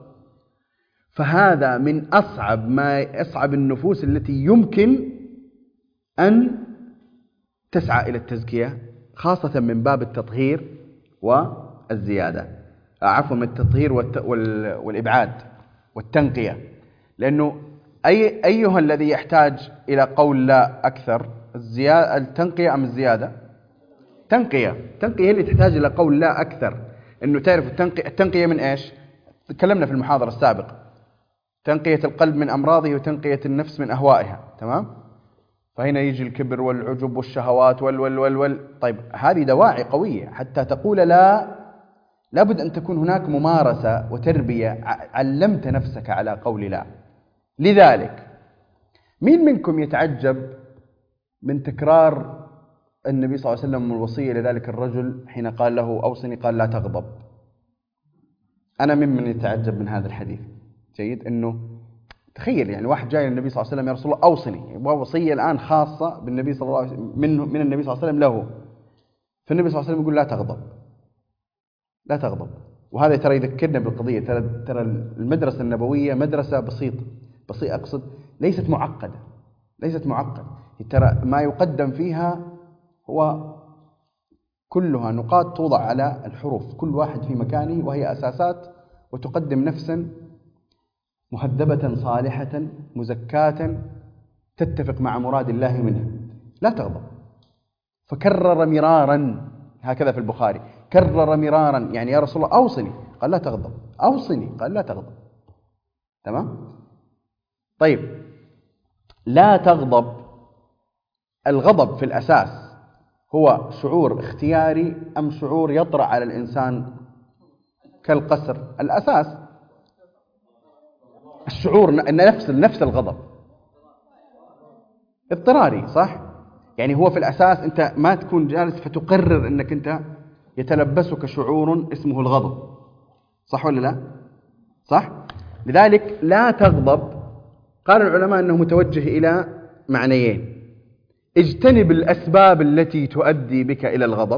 فهذا من أصعب النفوس التي يمكن أن تسعى إلى التزكية، خاصة من باب التطهير والزيادة، عفوا، من التطهير والإبعاد والتنقية. لأنه أيها الذي يحتاج إلى قول لا أكثر، التنقية أم الزيادة؟ تنقية هي اللي تحتاج إلى قول لا أكثر. أنه تعرف التنقية من إيش؟ تكلمنا في المحاضرة السابقة، تنقية القلب من أمراضه وتنقية النفس من أهوائها، تمام؟ فهنا يجي الكبر والعجب والشهوات طيب، هذه دواعي قوية حتى تقول لا. لابد أن تكون هناك ممارسة وتربية، علمت نفسك على قول لا. لذلك مين منكم يتعجب من تكرار النبي صلى الله عليه وسلم الوصية لذلك الرجل حين قال له أوصني، قال لا تغضب؟ أنا ممن يتعجب من هذا الحديث. جيد، أنه تخيل يعني واحد جاي للنبي صلى الله عليه وسلم، يا رسول الله أوصني، وصية الآن خاصة بالنبي صلى الله عليه وسلم، من النبي صلى الله عليه وسلم له. فالنبي صلى الله عليه وسلم يقول لا تغضب، لا تغضب. وهذا ترى يذكرنا بالقضية، ترى المدرسة النبوية مدرسة بسيطة، أقصد ليست معقدة، ترى ما يقدم فيها هو كلها نقاط توضع على الحروف، كل واحد في مكانه، وهي أساسات، وتقدم نفسا مهذبة صالحة مزكاة تتفق مع مراد الله منها. لا تغضب. فكرر مرارا، هكذا في البخاري، كرر مرارا، يعني يا رسول الله أوصني، قال لا تغضب، أوصني، قال لا تغضب. تمام؟ طيب، لا تغضب. الغضب في الأساس هو شعور اختياري أم شعور يطرأ على الإنسان كالقسر؟ الأساس الشعور نفس الغضب اضطراري، صح؟ يعني هو في الأساس أنت ما تكون جالس فتقرر أنك أنت يتلبسك شعور اسمه الغضب، صح ولا لا؟ صح؟ لذلك لا تغضب، قال العلماء أنه متوجه إلى معنيين: اجتنب الأسباب التي تؤدي بك إلى الغضب،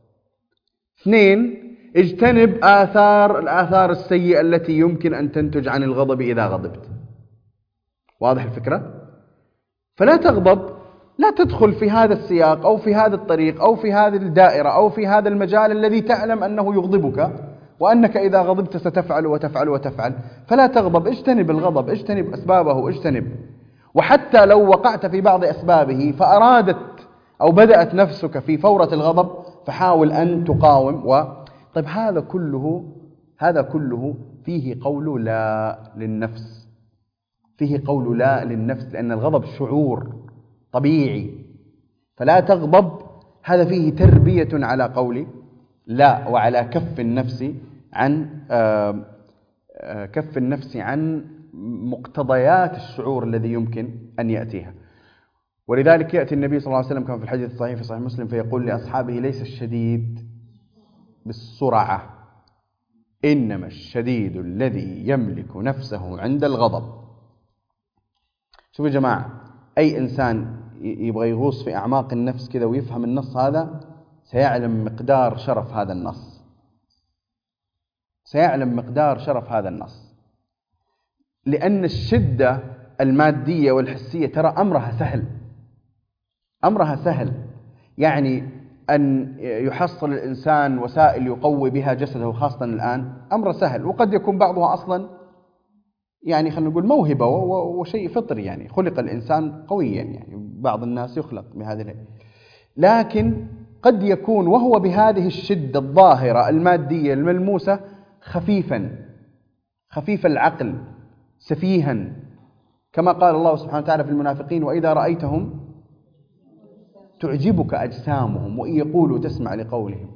2 اجتنب الآثار السيئة التي يمكن أن تنتج عن الغضب إذا غضبت. واضح الفكرة؟ فلا تغضب، لا تدخل في هذا السياق أو في هذا الطريق أو في هذه الدائرة أو في هذا المجال الذي تعلم أنه يغضبك، وأنك إذا غضبت ستفعل وتفعل وتفعل. فلا تغضب، اجتنب الغضب، اجتنب أسبابه، اجتنب. وحتى لو وقعت في بعض أسبابه فأرادت أو بدأت نفسك في فورة الغضب فحاول أن تقاوم طيب هذا كله فيه قول لا للنفس، فيه قول لا للنفس، لأن الغضب شعور طبيعي، فلا تغضب. هذا فيه تربية على قول لا، وعلى كف النفس عن مقتضيات الشعور الذي يمكن أن يأتيها. ولذلك يأتي النبي صلى الله عليه وسلم كما في الحديث الصحيح في صحيح مسلم فيقول لأصحابه: ليس الشديد بالسرعة، إنما الشديد الذي يملك نفسه عند الغضب. شوفوا يا جماعة، أي إنسان يبغى يغوص في أعماق النفس كذا ويفهم النص هذا سيعلم مقدار شرف هذا النص، سيعلم مقدار شرف هذا النص. لأن الشدة المادية والحسية ترى أمرها سهل، يعني أن يحصل الإنسان وسائل يقوي بها جسده خاصة الآن أمر سهل، وقد يكون بعضها أصلا يعني خلينا نقول موهبة وشيء فطري، يعني خلق الإنسان قويا، يعني بعض الناس يخلق بهذه لكن قد يكون وهو بهذه الشدة الظاهرة المادية الملموسة خفيف العقل، سفيها، كما قال الله سبحانه وتعالى في المنافقين: وإذا رأيتهم تعجبك أجسامهم وإن يقولوا تسمع لقولهم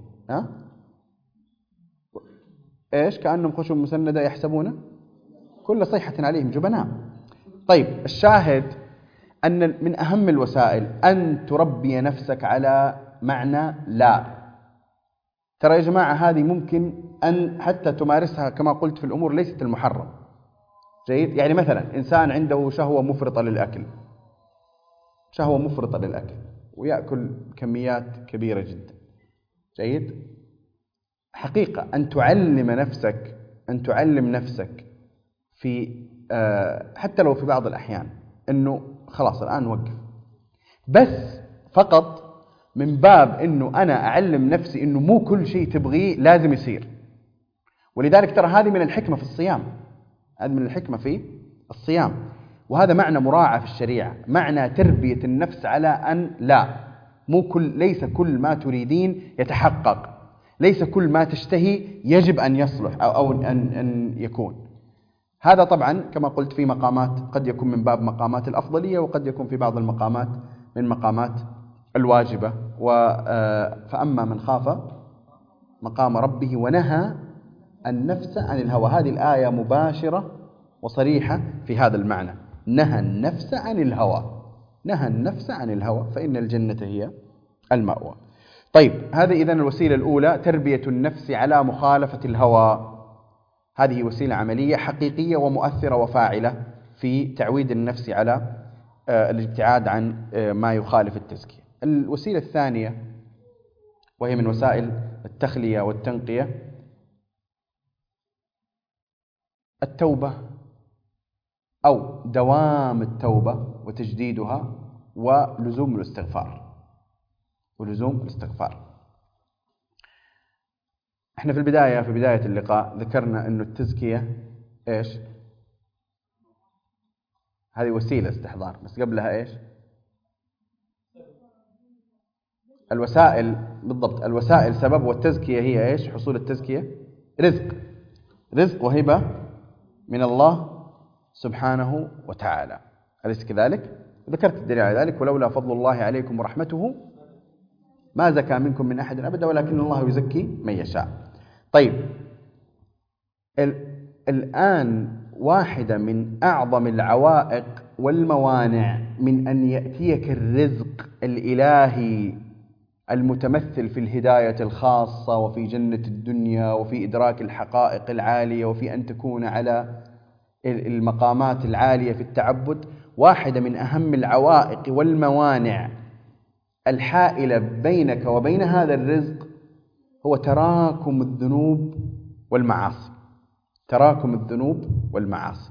إيش كأنهم خشب مسندة يحسبون كل صيحة عليهم جبناء. طيب، الشاهد أن من أهم الوسائل أن تربي نفسك على معنى لا. ترى يا جماعة هذه ممكن أن حتى تمارسها كما قلت في الأمور ليست المحرم. جيد؟ يعني مثلا إنسان عنده شهوة مفرطة للأكل ويأكل كميات كبيرة جدا. جيد؟ حقيقة أن تعلم نفسك في حتى لو في بعض الأحيان أنه خلاص الآن وقف، بس فقط من باب أنه أنا أعلم نفسي أنه مو كل شيء تبغيه لازم يصير. ولذلك ترى هذه من الحكمة في الصيام، وهذا معنى مراعى في الشريعة، معنى تربية النفس على أن لا، ليس كل ما تريدين يتحقق، ليس كل ما تشتهي يجب أن يصلح أو أن يكون. هذا طبعا كما قلت في مقامات قد يكون من باب مقامات الأفضلية، وقد يكون في بعض المقامات من مقامات الواجبة. فأما من خاف مقام ربه ونهى النفس عن الهوى، هذه الآية مباشرة وصريحة في هذا المعنى، نهى النفس عن الهوى فإن الجنة هي المأوى. طيب، هذه إذن الوسيلة الأولى، تربية النفس على مخالفة الهوى. هذه وسيلة عملية حقيقية ومؤثرة وفاعلة في تعويد النفس على الابتعاد عن ما يخالف التزكية. الوسيلة الثانية وهي من وسائل التخلية والتنقية، التوبة أو دوام التوبة وتجديدها ولزوم الاستغفار. احنا في بداية اللقاء ذكرنا أن التزكية إيش؟ هذه وسيلة استحضار، بس قبلها إيش؟ الوسائل، بالضبط، الوسائل سبب، والتزكية هي إيش؟ حصول التزكية رزق وهبة من الله سبحانه وتعالى، أليس كذلك؟ ذكرت الدليل على ذلك: ولولا فضل الله عليكم ورحمته ما زكى منكم من أحد أبدا ولكن الله يزكي من يشاء. طيب، الآن واحدة من أعظم العوائق والموانع من أن يأتيك الرزق الإلهي المتمثل في الهداية الخاصة وفي جنة الدنيا وفي إدراك الحقائق العالية وفي أن تكون على المقامات العالية في التعبد، واحدة من أهم العوائق والموانع الحائلة بينك وبين هذا الرزق هو تراكم الذنوب والمعاصي.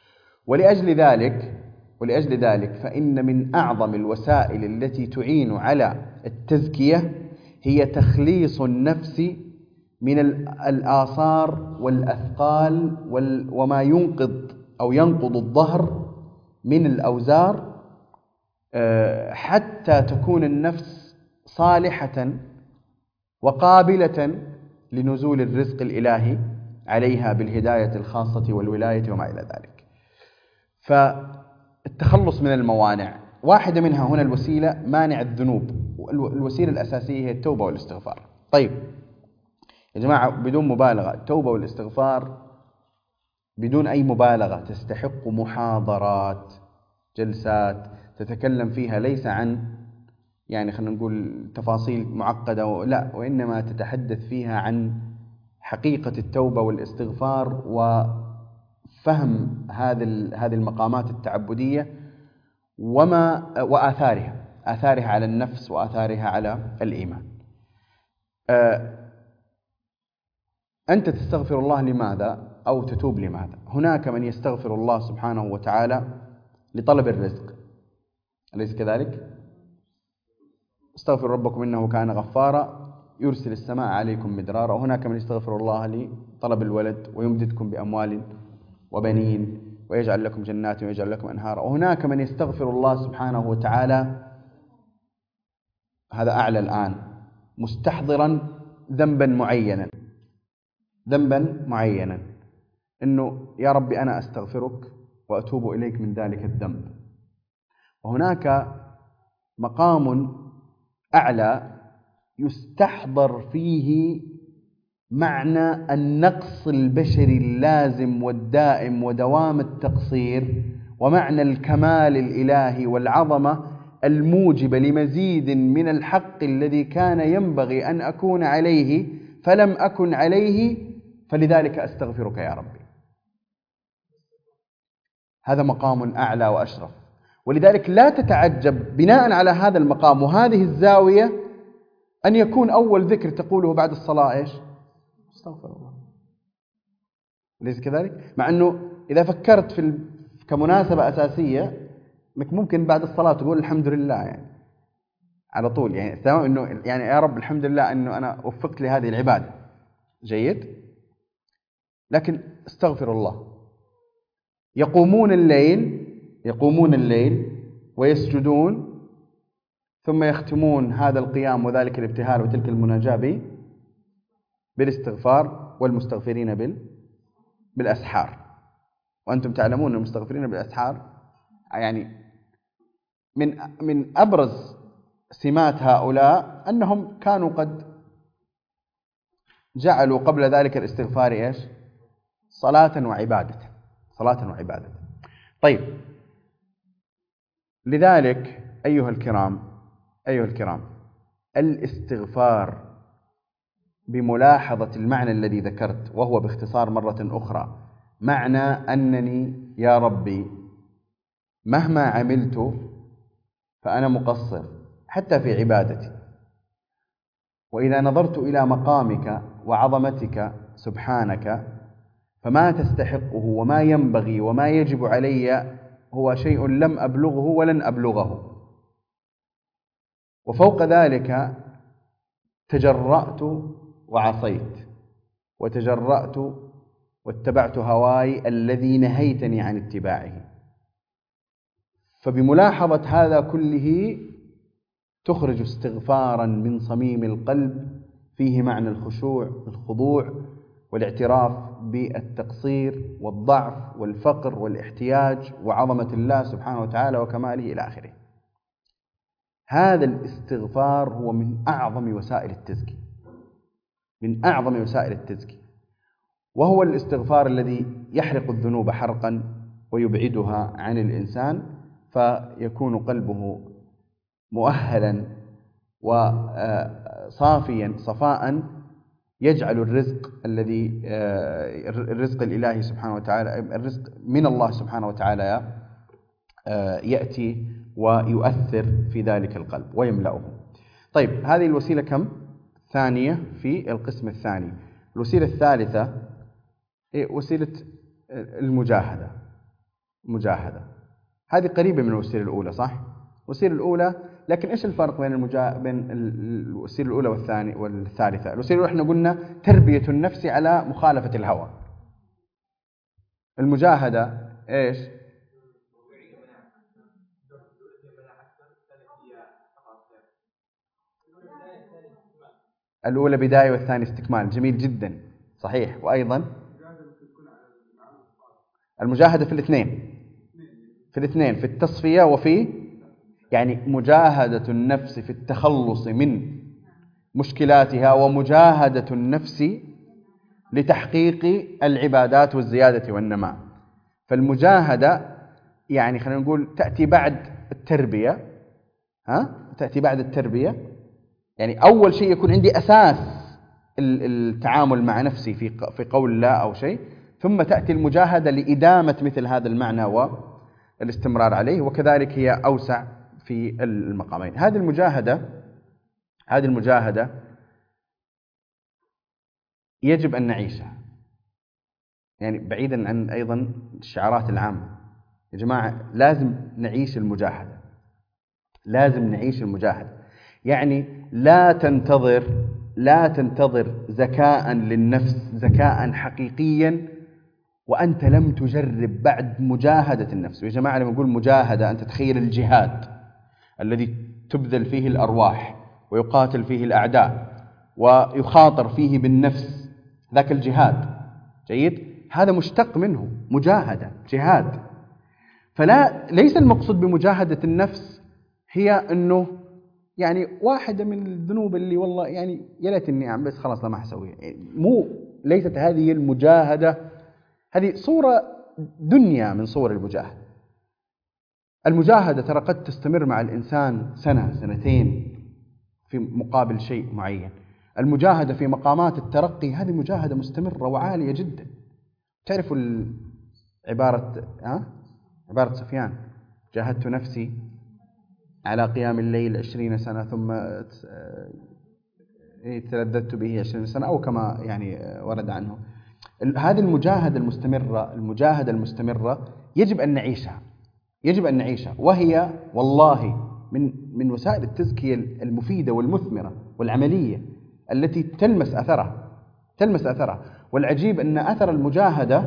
ولأجل ذلك فإن من أعظم الوسائل التي تعين على التزكية هي تخليص النفس من الآثار والأثقال وما ينقض الظهر من الأوزار حتى تكون النفس صالحة وقابلة لنزول الرزق الإلهي عليها بالهداية الخاصة والولاية وما إلى ذلك. فالتخلص من الموانع واحدة منها هنا الوسيلة مانع الذنوب، الوسيلة الأساسية هي التوبة والاستغفار. طيب يا جماعة بدون مبالغة، التوبة والاستغفار بدون أي مبالغة تستحق محاضرات، جلسات تتكلم فيها ليس عن يعني خلينا نقول تفاصيل معقدة، لا، وإنما تتحدث فيها عن حقيقة التوبة والاستغفار وفهم هذه المقامات التعبدية وآثارها على النفس وآثارها على الإيمان. أنت تستغفر الله لماذا أو تتوب لماذا؟ هناك من يستغفر الله سبحانه وتعالى لطلب الرزق، أليس كذلك؟ استغفر ربكم إنه كان غفارا يرسل السماء عليكم مدرارا. وهناك من يستغفر الله لطلب الولد ويمددكم بأموال وبنين ويجعل لكم جنات ويجعل لكم أنهارا. وهناك من يستغفر الله سبحانه وتعالى، هذا أعلى الآن، مستحضرا ذنبا معينا إنه يا ربي أنا أستغفرك وأتوب إليك من ذلك الذنب. وهناك مقام أعلى يستحضر فيه معنى النقص البشري اللازم والدائم ودوام التقصير، ومعنى الكمال الإلهي والعظمة الموجبة لمزيد من الحق الذي كان ينبغي أن أكون عليه فلم أكن عليه، فلذلك أستغفرك يا ربي. هذا مقام أعلى وأشرف. ولذلك لا تتعجب بناء على هذا المقام وهذه الزاوية أن يكون أول ذكر تقوله بعد الصلاة إيش؟ استغفر الله. ليس كذلك؟ مع أنه إذا فكرت كمناسبة أساسية أنك ممكن بعد الصلاة تقول الحمد لله يعني على طول، يعني تمام، أنه يعني يا رب الحمد لله أنه أنا وفقت لهذه العبادة، جيد. لكن استغفر الله. يقومون الليل ويسجدون ثم يختمون هذا القيام وذلك الابتهال وتلك المناجاة بالاستغفار، والمستغفرين بالأسحار. وأنتم تعلمون المستغفرين بالأسحار يعني من أبرز سمات هؤلاء أنهم كانوا قد جعلوا قبل ذلك الاستغفار إيش؟ صلاة وعبادة. طيب، لذلك أيها الكرام الاستغفار بملاحظة المعنى الذي ذكرت، وهو باختصار مرة أخرى معنى أنني يا ربي مهما عملت فأنا مقصر حتى في عبادتي، وإذا نظرت إلى مقامك وعظمتك سبحانك فما تستحقه وما ينبغي وما يجب علي هو شيء لم أبلغه ولن أبلغه. وفوق ذلك تجرأت وعصيت، وتجرأت واتبعت هواي الذي نهيتني عن اتباعه. فبملاحظة هذا كله تخرج استغفارا من صميم القلب فيه معنى الخضوع والاعتراف بالتقصير والضعف والفقر والاحتياج وعظمة الله سبحانه وتعالى وكماله إلى آخره. هذا الاستغفار هو من أعظم وسائل التزكية، وهو الاستغفار الذي يحرق الذنوب حرقا ويبعدها عن الإنسان، فيكون قلبه مؤهلا وصافيا صفاء يجعل الرزق الإلهي سبحانه وتعالى، الرزق من الله سبحانه وتعالى يأتي ويؤثر في ذلك القلب ويملأه. طيب، هذه الوسيلة كم؟ ثانية في القسم الثاني. الوسيلة الثالثة هي وسيلة المجاهدة. هذه قريبة من الوسيلة الأولى، صح؟ الوسيلة الأولى، لكن إيش الفرق بين الوسيلة الأولى والثالثة؟ الوسيلة الأولى إحنا قلنا تربية النفس على مخالفة الهوى. المجاهدة إيش؟ الأولى بداية والثاني استكمال. جميل جدا، صحيح. وأيضا المجاهدة في الاثنين، في التصفية وفي يعني مجاهدة النفس في التخلص من مشكلاتها، ومجاهدة النفس لتحقيق العبادات والزيادة والنماء. فالمجاهدة يعني خلينا نقول تأتي بعد التربية، تأتي بعد التربية. يعني أول شيء يكون عندي أساس التعامل مع نفسي في قول لا أو شيء، ثم تأتي المجاهدة لإدامة مثل هذا المعنى والاستمرار عليه، وكذلك هي أوسع في المقامين. هذه المجاهدة يجب أن نعيشها، يعني بعيدا عن أيضا الشعارات العامة. يا جماعة لازم نعيش المجاهدة، لازم نعيش المجاهدة. يعني لا تنتظر ذكاء للنفس، ذكاء حقيقيا، وأنت لم تجرب بعد مجاهدة النفس. يا جماعة لما نقول مجاهدة، أنت تخيل الجهاد الذي تبذل فيه الأرواح ويقاتل فيه الأعداء ويخاطر فيه بالنفس، ذاك الجهاد. جيد، هذا مشتق منه مجاهدة، جهاد. ليس المقصود بمجاهدة النفس هي أنه يعني واحدة من الذنوب اللي والله يعني يا ليتني بس خلاص ما حسويها. ليست هذه المجاهدة، هذه صورة دنيا من صور المجاهدة. المجاهدة ترى قد تستمر مع الإنسان سنة سنتين في مقابل شيء معين. المجاهدة في مقامات الترقي هذه مجاهدة مستمرة وعالية جدا. تعرفوا عبارة سفيان: جاهدت نفسي على قيام الليل 20 سنة ثم تلذذت به 20 سنة، أو كما يعني ورد عنه. هذه المجاهدة المستمرة يجب أن نعيشها، وهي والله من وسائل التزكية المفيدة والمثمرة والعملية التي تلمس أثرها. والعجيب أن أثر المجاهدة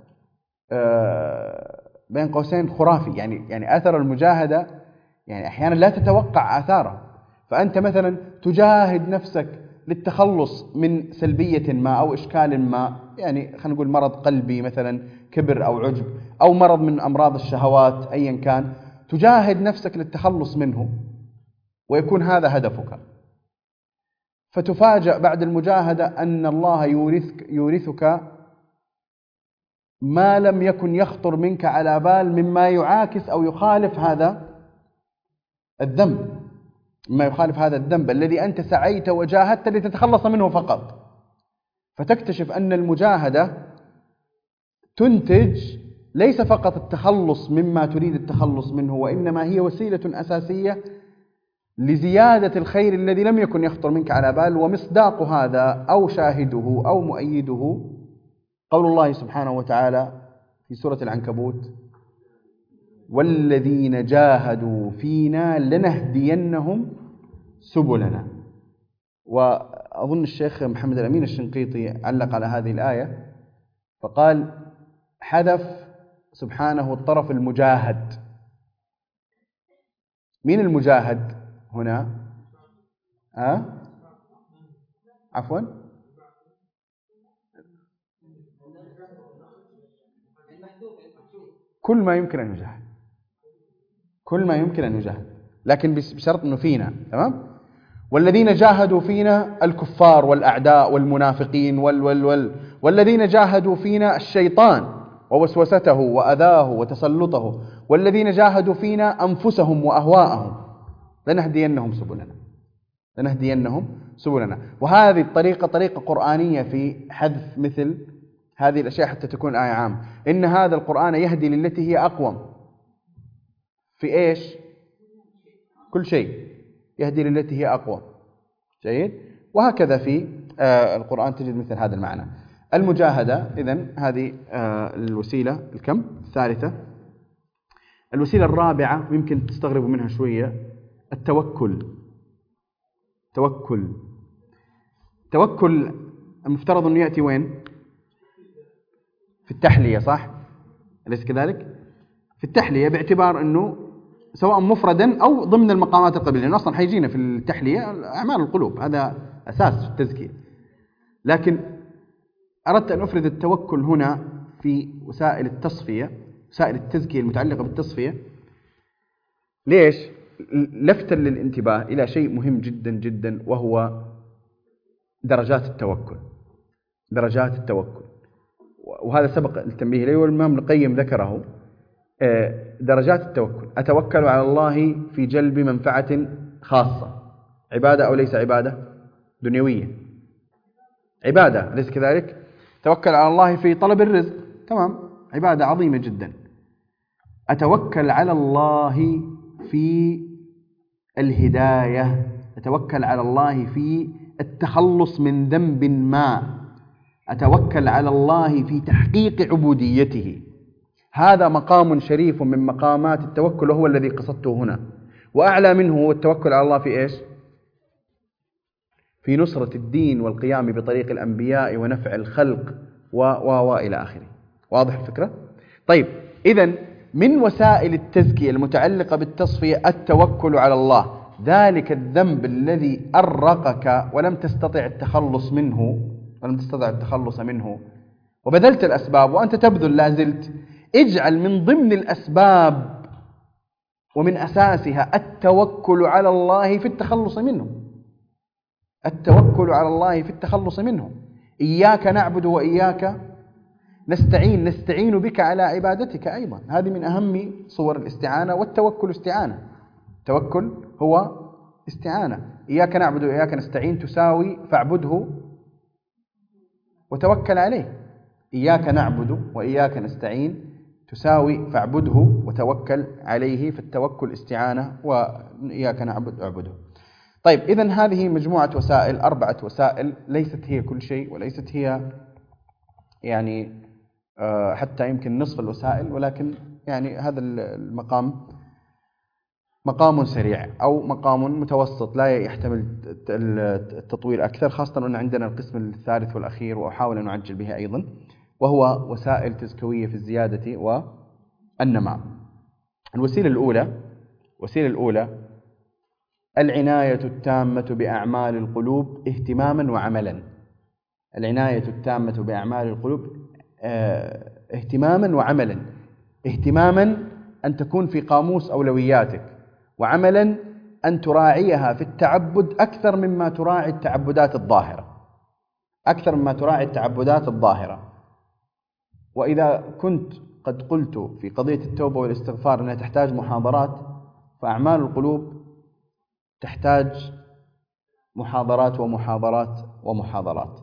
بين قوسين خرافي. يعني أثر المجاهدة يعني أحيانا لا تتوقع آثاره. فأنت مثلا تجاهد نفسك للتخلص من سلبية ما أو إشكال ما، يعني خلينا نقول مرض قلبي مثلا، كبر أو عجب، أو مرض من أمراض الشهوات أيا كان، تجاهد نفسك للتخلص منه ويكون هذا هدفك. فتفاجأ بعد المجاهدة أن الله يورثك ما لم يكن يخطر منك على بال، مما يعاكس أو يخالف هذا الذنب الذي أنت سعيت وجاهدت لتتخلص منه فقط. فتكتشف أن المجاهدة تنتج ليس فقط التخلص مما تريد التخلص منه، وإنما هي وسيلة أساسية لزيادة الخير الذي لم يكن يخطر منك على بال. ومصداق هذا أو شاهده أو مؤيده قول الله سبحانه وتعالى في سورة العنكبوت: والذين جاهدوا فينا لنهدينهم سبلنا. وأظن الشيخ محمد الأمين الشنقيطي علق على هذه الآية فقال: حذف سبحانه الطرف المجاهد. مين المجاهد هنا؟ عفوا، كل ما يمكن أن يجاهد، لكن بشرط أنه فينا. تمام. والذين جاهدوا فينا الكفار والأعداء والمنافقين والذين جاهدوا فينا الشيطان ووسوسته وأذاه وتسلطه، والذين جاهدوا فينا أنفسهم وأهواءهم، لنهدينهم سبلنا. وهذه الطريقة طريقة قرآنية في حذف مثل هذه الأشياء حتى تكون آية عامة. إن هذا القرآن يهدي للتي هي أقوم. في إيش؟ كل شيء يهدي للتي هي أقوم. جيد. وهكذا في القرآن تجد مثل هذا المعنى. المجاهدة إذن هذه الوسيلة الكم الثالثة. الوسيلة الرابعة يمكن تستغربوا منها شوية: التوكل. توكل المفترض أنه يأتي وين؟ في التحلية، صح؟ أليس كذلك؟ في التحلية، باعتبار أنه سواء مفردا أو ضمن المقامات القلبية، لأنه أصلا حيجينا في التحلية أعمال القلوب، هذا أساس في التزكية. لكن أردت أن أفرد التوكل هنا في وسائل التصفية، وسائل التزكية المتعلقة بالتصفية. ليش؟ لفتا للانتباه إلى شيء مهم جدا جدا، وهو درجات التوكل. درجات التوكل، وهذا سبق التنبيه إليه والإمام ابن القيم ذكره. درجات التوكل: أتوكل على الله في جلب منفعة خاصة، عبادة أو ليس عبادة؟ دنيوية، عبادة، أليس كذلك؟ توكل على الله في طلب الرزق، تمام، عبادة عظيمة جدا. أتوكل على الله في الهداية، أتوكل على الله في التخلص من ذنب ما، أتوكل على الله في تحقيق عبوديته. هذا مقام شريف من مقامات التوكل، وهو الذي قصدته هنا. وأعلى منه هو التوكل على الله في إيش؟ في نصرة الدين والقيام بطريق الأنبياء ونفع الخلق وإلى آخره. واضح الفكرة؟ طيب، إذن من وسائل التزكية المتعلقة بالتصفية التوكل على الله. ذلك الذنب الذي أرقك ولم تستطع التخلص منه وبذلت الأسباب، وأنت تبذل لا زلت، اجعل من ضمن الأسباب ومن أساسها التوكل على الله في التخلص منه. التوكل على الله في التخلص منه. إياك نعبد وإياك نستعين بك على عبادتك أيضا. هذه من أهم صور الاستعانة، والتوكل استعانة. التوكل هو استعانة. إياك نعبد وإياك نستعين تساوي فاعبده وتوكل عليه. إياك نعبد وإياك نستعين تساوي فاعبده وتوكل عليه، فالتوكل استعانة، وإياك نعبد اعبده. طيب، إذن هذه مجموعة وسائل، 4 وسائل، ليست هي كل شيء، وليست هي يعني حتى يمكن نصف الوسائل، ولكن يعني هذا المقام مقام سريع أو مقام متوسط لا يحتمل التطويل أكثر، خاصة أن عندنا القسم الثالث والأخير وأحاول أن أعجل به أيضا، وهو وسائل تزكوية في الزيادة والنماء. الوسيلة الأولى العناية التامة بأعمال القلوب اهتماما وعملا. العناية التامة بأعمال القلوب اهتماما وعملا. اهتماما أن تكون في قاموس أولوياتك، وعملا أن تراعيها في التعبد أكثر مما تراعي التعبدات الظاهرة. وإذا كنت قد قلت في قضية التوبة والاستغفار أنها تحتاج محاضرات، فأعمال القلوب تحتاج محاضرات ومحاضرات.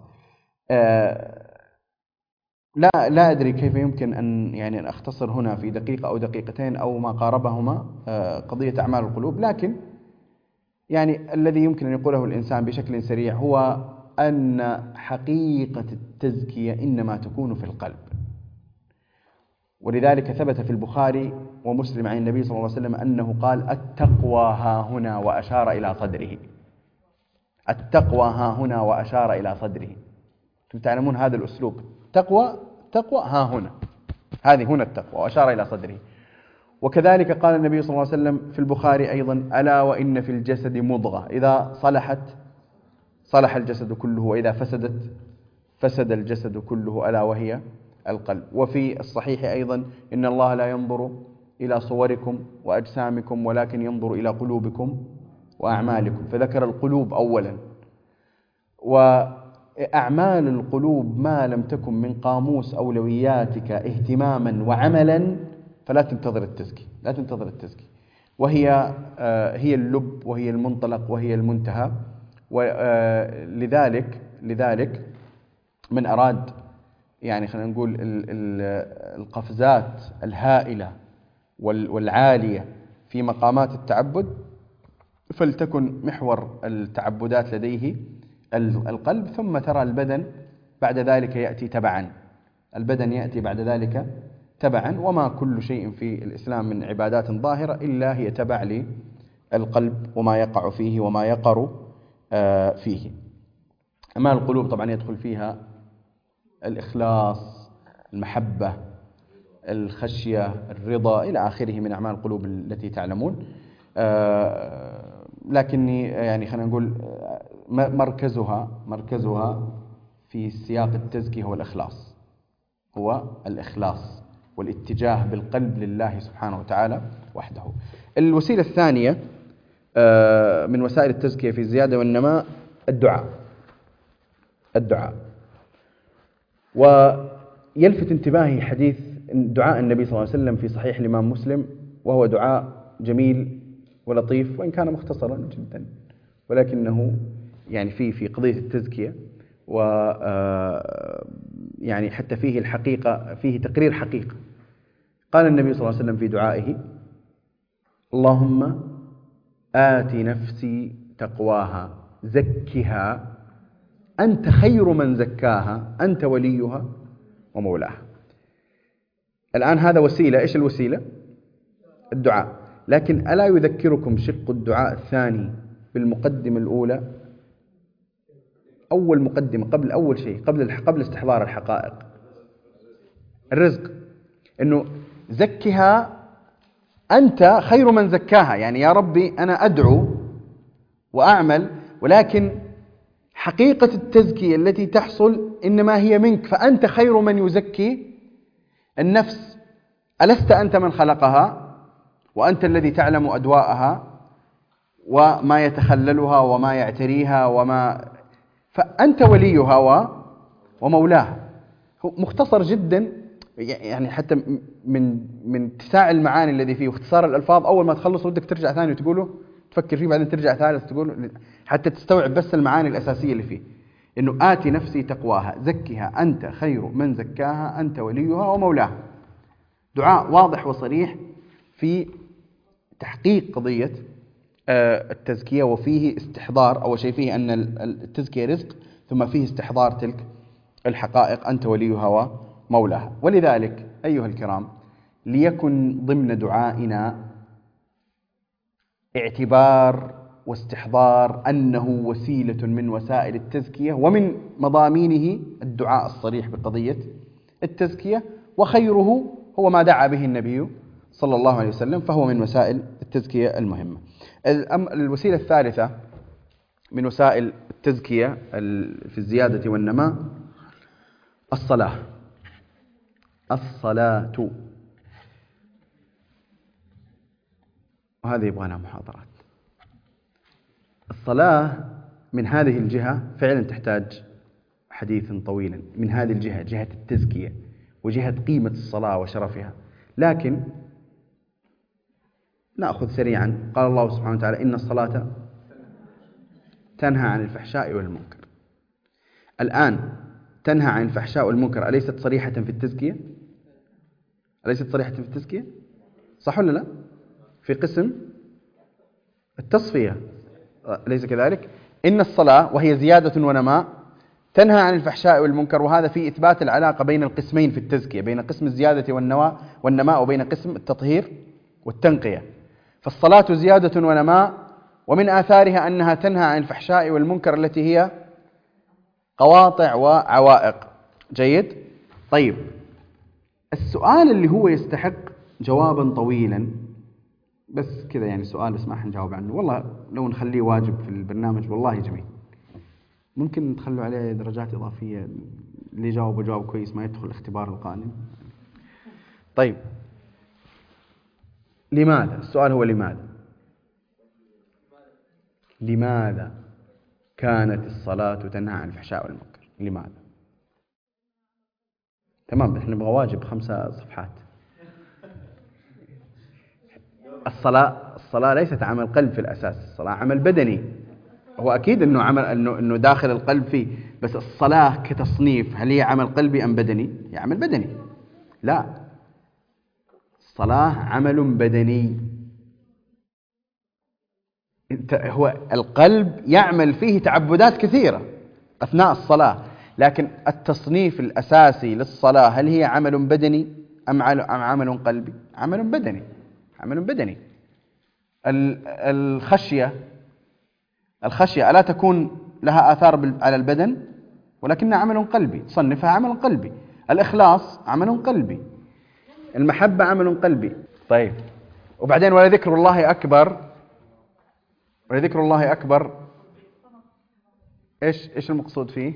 لا أدري كيف يمكن أن أختصر هنا في دقيقة أو دقيقتين أو ما قاربهما قضية أعمال القلوب، لكن الذي يمكن أن يقوله الإنسان بشكل سريع هو أن حقيقة التزكية إنما تكون في القلب. ولذلك ثبت في البخاري ومسلم عن النبي صلى الله عليه وسلم أنه قال: التقوى ها هنا، وأشار إلى صدره. التقوى ها هنا وأشار إلى صدره. أنتم تعلمون هذا الأسلوب، تقوى ها هنا، هذه هنا التقوى، وأشار إلى صدره. وكذلك قال النبي صلى الله عليه وسلم في البخاري أيضا: ألا وإن في الجسد مضغة إذا صلحت صلح الجسد كله، وإذا فسدت فسد الجسد كله، ألا وهي القلب. وفي الصحيح أيضا: إن الله لا ينظر إلى صوركم وأجسامكم ولكن ينظر إلى قلوبكم وأعمالكم، فذكر القلوب أولا. وأعمال القلوب ما لم تكن من قاموس أولوياتك اهتماما وعملا فلا تنتظر التزكية، وهي هي اللب وهي المنطلق وهي المنتهى. ولذلك من أراد خلينا نقول القفزات الهائلة والعالية في مقامات التعبد، فلتكن محور التعبدات لديه القلب، ثم ترى البدن بعد ذلك يأتي تبعا. وما كل شيء في الإسلام من عبادات ظاهرة إلا هي تبع للقلب وما يقع فيه وما يقر فيه. أعمال القلوب طبعا يدخل فيها الإخلاص، المحبة، الخشية، الرضا إلى آخره من أعمال القلوب التي تعلمون. لكني خلينا نقول مركزها في سياق التزكية هو الإخلاص والاتجاه بالقلب لله سبحانه وتعالى وحده. الوسيلة الثانية من وسائل التزكية في الزيادة والنماء الدعاء. ويلفت انتباهي حديث دعاء النبي صلى الله عليه وسلم في صحيح الإمام مسلم، وهو دعاء جميل ولطيف وإن كان مختصرا جدا، ولكنه يعني في قضية التزكية، و يعني حتى فيه الحقيقة، فيه تقرير حقيقة. قال النبي صلى الله عليه وسلم في دعائه: اللهم آت نفسي تقواها زكها أنت خير من زكاها أنت وليها ومولاها. الآن هذا وسيلة. إيش الوسيلة؟ الدعاء. لكن ألا يذكركم شق الدعاء الثاني بالمقدمة الأولى؟ أول مقدمة قبل أول شيء، قبل استحضار الحقائق، الرزق. إنه زكها أنت خير من زكاها، يعني يا ربي أنا أدعو وأعمل، ولكن حقيقة التزكية التي تحصل إنما هي منك، فأنت خير من يزكي النفس. ألست أنت من خلقها، وأنت الذي تعلم أدواءها وما يتخللها وما يعتريها فأنت وليها ومولاها. مختصر جدا، يعني حتى من اتساع المعاني الذي فيه واختصار الألفاظ، أول ما تخلص ودك ترجع ثاني وتقوله، تفكر فيه، بعدين ترجع ثالث تقوله، حتى تستوعب بس المعاني الأساسية اللي فيه. إنه آتي نفسي تقواها زكها أنت خير من زكاها أنت وليها ومولاها. دعاء واضح وصريح في تحقيق قضية التزكية، وفيه استحضار، أول شيء فيه أن التزكية رزق، ثم فيه استحضار تلك الحقائق أنت وليها ومولاها. ولذلك أيها الكرام، ليكن ضمن دعائنا اعتبار واستحضار أنه وسيلة من وسائل التزكية، ومن مضامينه الدعاء الصريح بقضية التزكية، وخيره هو ما دعا به النبي صلى الله عليه وسلم، فهو من وسائل التزكية المهمة. الوسيلة الثالثة من وسائل التزكية في الزيادة والنماء الصلاة. وهذه يبغى لها محاضرات. الصلاة من هذه الجهة فعلا تحتاج حديث طويلا، من هذه الجهة، جهة التزكية وجهة قيمة الصلاة وشرفها. لكن نأخذ سريعا. قال الله سبحانه وتعالى: إن الصلاة تنهى عن الفحشاء والمنكر. الآن تنهى عن الفحشاء والمنكر أليست صريحة في التزكية؟ صح ولا لا؟ في قسم التصفية، أليس كذلك؟ إن الصلاة وهي زيادة ونماء تنهى عن الفحشاء والمنكر، وهذا في إثبات العلاقة بين القسمين في التزكية، بين قسم الزيادة والنماء وبين قسم التطهير والتنقية. فالصلاة زيادة ونماء، ومن آثارها أنها تنهى عن الفحشاء والمنكر التي هي قواطع وعوائق. جيد؟ طيب، السؤال اللي هو يستحق جوابا طويلا، بس كذا يعني سؤال بس ما حنجاوب عنه، والله لو نخليه واجب في البرنامج والله جميل، ممكن تخلوا عليه درجات إضافية، اللي جاوب جواب كويس ما يدخل الاختبار القادم. طيب، لماذا؟ السؤال هو لماذا كانت الصلاة تنهى عن الفحشاء والمنكر؟ لماذا؟ تمام، احنا نبغى واجب 5 صفحات. الصلاة ليست عمل قلب في الأساس، الصلاة عمل بدني. هو أكيد إنه عمل، إنه داخل القلب فيه، بس الصلاة كتصنيف هل هي عمل قلبي أم بدني؟ هي عمل بدني. لا، الصلاة عمل بدني. هو القلب يعمل فيه تعبدات كثيرة أثناء الصلاة، لكن التصنيف الأساسي للصلاة هل هي عمل بدني أم عمل قلبي؟ عمل بدني. الخشية ألا تكون لها آثار على البدن، ولكنها عمل قلبي، تصنفها عمل قلبي. الإخلاص عمل قلبي، المحبة عمل قلبي. طيب، وبعدين ولذكر الله أكبر إيش المقصود فيه؟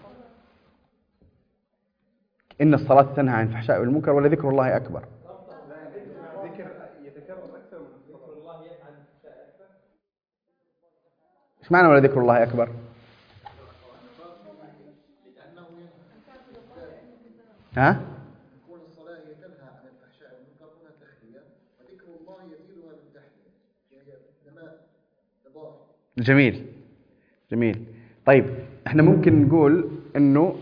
إن الصلاة تنهى عن الفحشاء والمنكر ولا ذكر الله أكبر؟ ذكر يتكرر أكثر من ذكر الله يفعل الفحشاء أكثر. إيش معنى ولا ذكر الله أكبر؟ ها؟ يكون الصلاة هي تنهى عن الفحشاء والمنكر هنا تخلية، وذكر الله يزيدها بالتحلية، هي نماء إضافي. جميل جميل. طيب احنا ممكن نقول انه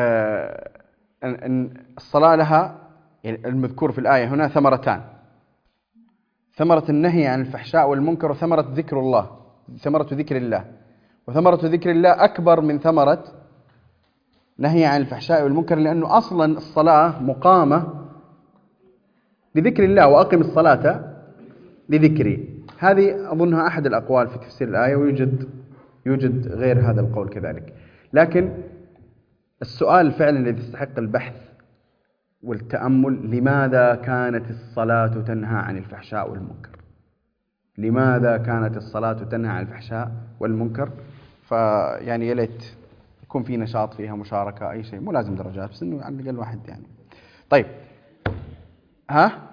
ان الصلاة لها، يعني المذكور في الآية هنا ثمرتان: ثمرة النهي عن الفحشاء والمنكر، وثمرة ذكر الله، ثمرة ذكر الله. وثمرة ذكر الله أكبر من ثمرة نهي عن الفحشاء والمنكر، لأنه أصلا الصلاة مقامة لذكر الله، وأقم الصلاة لذكري. هذه أظنها أحد الأقوال في تفسير الآية، ويوجد غير هذا القول كذلك. لكن السؤال فعلا الذي يستحق البحث والتأمل: لماذا كانت الصلاة تنهى عن الفحشاء والمنكر؟ لماذا كانت الصلاة تنهى عن الفحشاء والمنكر؟ فيعني يا ليت يكون في نشاط فيها، مشاركة، أي شيء، مو لازم درجات، بس إنه على الأقل واحد يعني. طيب ها؟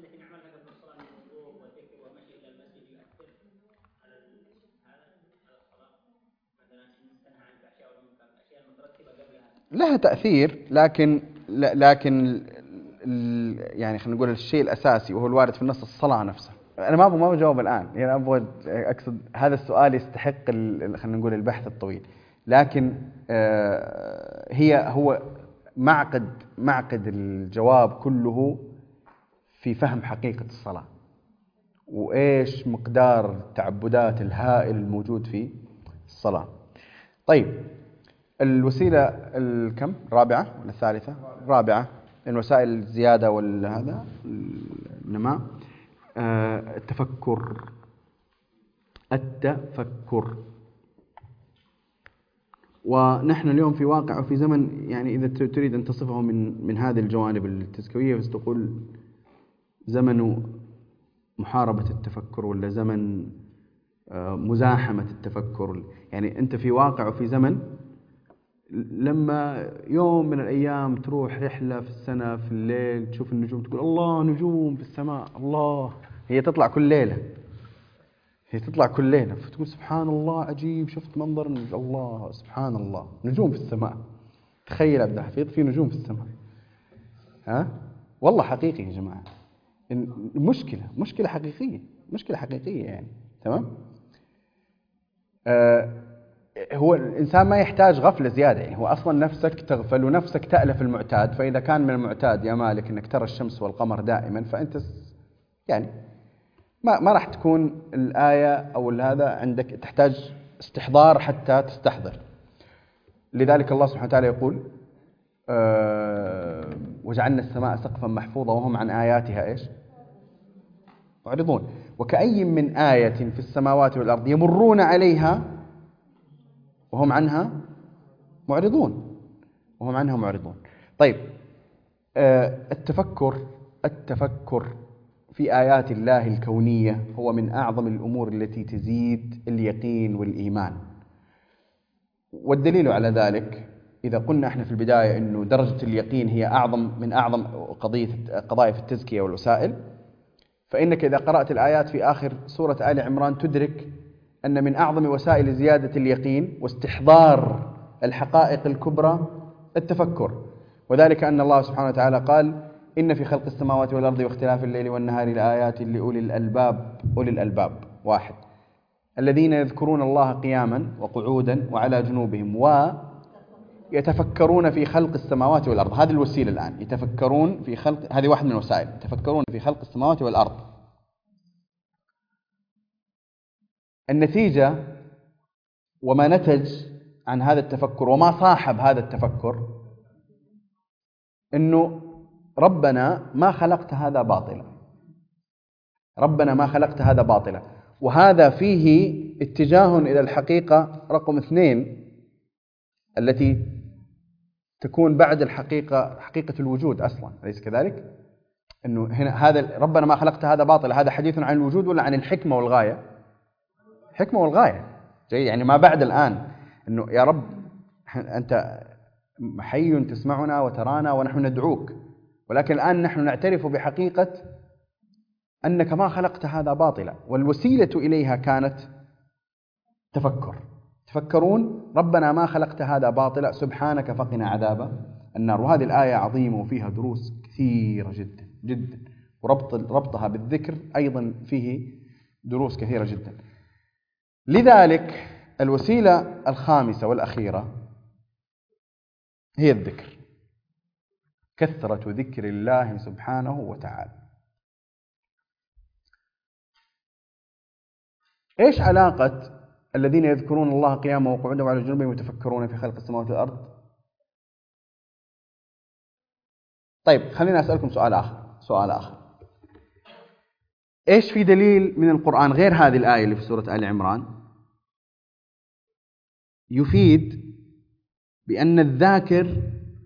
لها تأثير، لكن يعني خلينا نقول الشيء الأساسي وهو الوارد في النص الصلاة نفسها. أنا ما أبغى أجاوب الآن، يعني أبغى أقصد هذا السؤال يستحق خلينا نقول البحث الطويل، لكن هو معقد الجواب كله في فهم حقيقة الصلاة، وإيش مقدار التعبدات الهائل الموجود في الصلاة. طيب الوسيلة الكم؟ رابعة ولا الثالثة؟ رابعة. الوسائل الزيادة والهذا النماء، التفكر. ونحن اليوم في واقع وفي زمن، يعني إذا تريد أن تصفه من هذه الجوانب التزكوية، بس تقول زمن محاربة التفكر، ولا زمن مزاحمة التفكر. يعني أنت في واقع وفي زمن لما يوم من الأيام تروح رحلة في السنة في الليل، تشوف النجوم، تقول الله نجوم في السماء، الله، هي تطلع كل ليلة، فتقول سبحان الله عجيب، شفت منظر الله سبحان الله، نجوم في السماء. تخيل عبد الحفيظ في نجوم في السماء، ها؟ والله حقيقي يا جماعة، مشكلة حقيقية يعني. تمام؟ هو الإنسان ما يحتاج غفلة زيادة، يعني هو أصلا نفسك تغفل ونفسك تألف المعتاد، فإذا كان من المعتاد يا مالك أنك ترى الشمس والقمر دائما، فأنت يعني ما راح تكون الآية أو هذا عندك، تحتاج استحضار حتى تستحضر. لذلك الله سبحانه وتعالى يقول وجعلنا السماء سقفا محفوظا وهم عن آياتها إيش؟ معرضون. وكأي من آية في السماوات والأرض يمرون عليها وهم عنها معرضون. طيب التفكر في آيات الله الكونية هو من أعظم الأمور التي تزيد اليقين والإيمان. والدليل على ذلك إذا قلنا احنا في البداية أنه درجة اليقين هي من أعظم قضايا في التزكية والوسائل، فإنك إذا قرأت الآيات في آخر سورة آل عمران تدرك أن من أعظم وسائل زيادة اليقين واستحضار الحقائق الكبرى التفكر. وذلك أن الله سبحانه وتعالى قال إن في خلق السماوات والأرض واختلاف الليل والنهار لآيات لأولي الألباب. أولي الألباب: 1. الذين يذكرون الله قياما وقعودا وعلى جنوبهم ويتفكرون في خلق السماوات والأرض. هذه الوسيلة الآن، يتفكرون في خلق، هذه واحد من الوسائل، يتفكرون في خلق السماوات والأرض. النتيجة وما نتج عن هذا التفكر وما صاحب هذا التفكر إنه ربنا ما خلقت هذا باطلا. وهذا فيه اتجاه إلى الحقيقة رقم 2 التي تكون بعد الحقيقة، حقيقة الوجود أصلا، أليس كذلك؟ إنه هنا هذا ربنا ما خلقت هذا باطلا، هذا حديث عن الوجود ولا عن الحكمة والغاية؟ حكمة والغاية. جيد، يعني ما بعد الآن أنه يا رب أنت حي تسمعنا وترانا ونحن ندعوك، ولكن الآن نحن نعترف بحقيقة أنك ما خلقت هذا باطلا، والوسيلة إليها كانت تفكرون ربنا ما خلقت هذا باطلا سبحانك فقنا عذاب النار. وهذه الآية عظيمة وفيها دروس كثيرة جدا جدا، وربطها بالذكر أيضا فيه دروس كثيرة جدا. لذلك الوسيلة الخامسة والأخيرة هي الذكر، كثرة ذكر الله سبحانه وتعالى. إيش علاقة الذين يذكرون الله قياما وقعودا وعلى جنوبهم يتفكرون في خلق السماوات والأرض؟ طيب خلينا أسألكم سؤال آخر. إيش في دليل من القرآن غير هذه الآية اللي في سورة آل عمران يفيد بأن الذاكر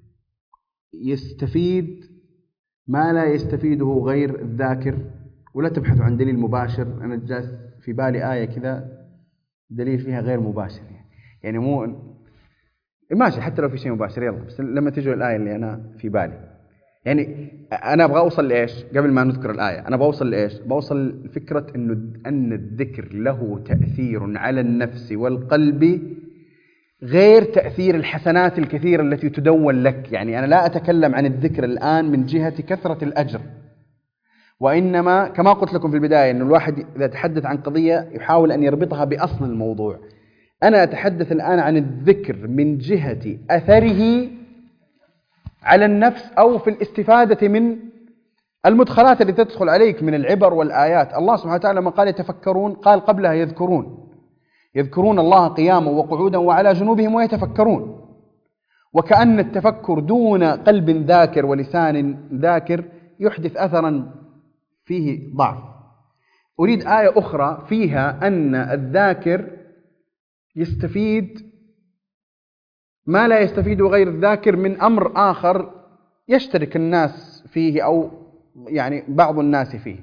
يستفيد ما لا يستفيده غير الذاكر؟ ولا تبحثوا عن دليل مباشر، أنا جالس في بالي آية كذا دليل فيها غير مباشر، يعني مو ماشي حتى لو في شيء مباشر يلا، بس لما تجوا الآية اللي أنا في بالي، يعني أنا أبغى أوصل لإيش قبل ما نذكر الآية؟ أنا بوصل لإيش؟ بوصل لفكرة أن الذكر له تأثير على النفس والقلب غير تأثير الحسنات الكثيرة التي تدون لك. يعني أنا لا أتكلم عن الذكر الآن من جهة كثرة الأجر، وإنما كما قلت لكم في البداية أن الواحد إذا تحدث عن قضية يحاول أن يربطها بأصل الموضوع. أنا أتحدث الآن عن الذكر من جهة أثره على النفس أو في الاستفادة من المدخلات التي تدخل عليك من العبر والآيات. الله سبحانه وتعالى لما قال يتفكرون قال قبلها يذكرون الله قياما وقعودا وعلى جنوبهم ويتفكرون، وكأن التفكر دون قلب ذاكر ولسان ذاكر يحدث أثرا فيه ضعف. أريد آية أخرى فيها أن الذاكر يستفيد ما لا يستفيد غير الذاكر من أمر آخر يشترك الناس فيه أو يعني بعض الناس فيه.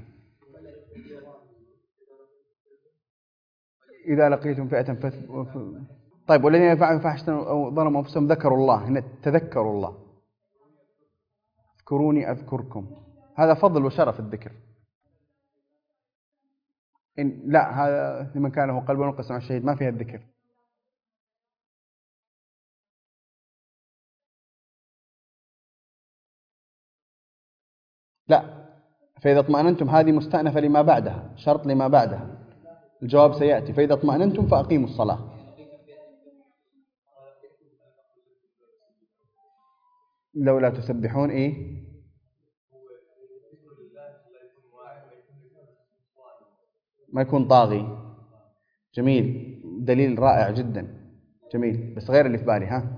إذا لقيتم فئة طيب والذين يفعلون فاحشة أو ظلموا أنفسهم ذكروا الله، هنا تذكروا الله. اذكروني أذكركم، هذا فضل وشرف الذكر. لا هذا لمن كان له قلب ونقص مع الشهيد ما فيها الذكر. لا، فإذا اطمأننتم هذه مستأنفة لما بعدها، شرط لما بعدها، الجواب سيأتي. فإذا اطمأننتم فأقيموا الصلاة. لولا تسبحون إيه؟ ما يكون طاغي. جميل، دليل رائع جدا، جميل، بس غير اللي في بالي. ها،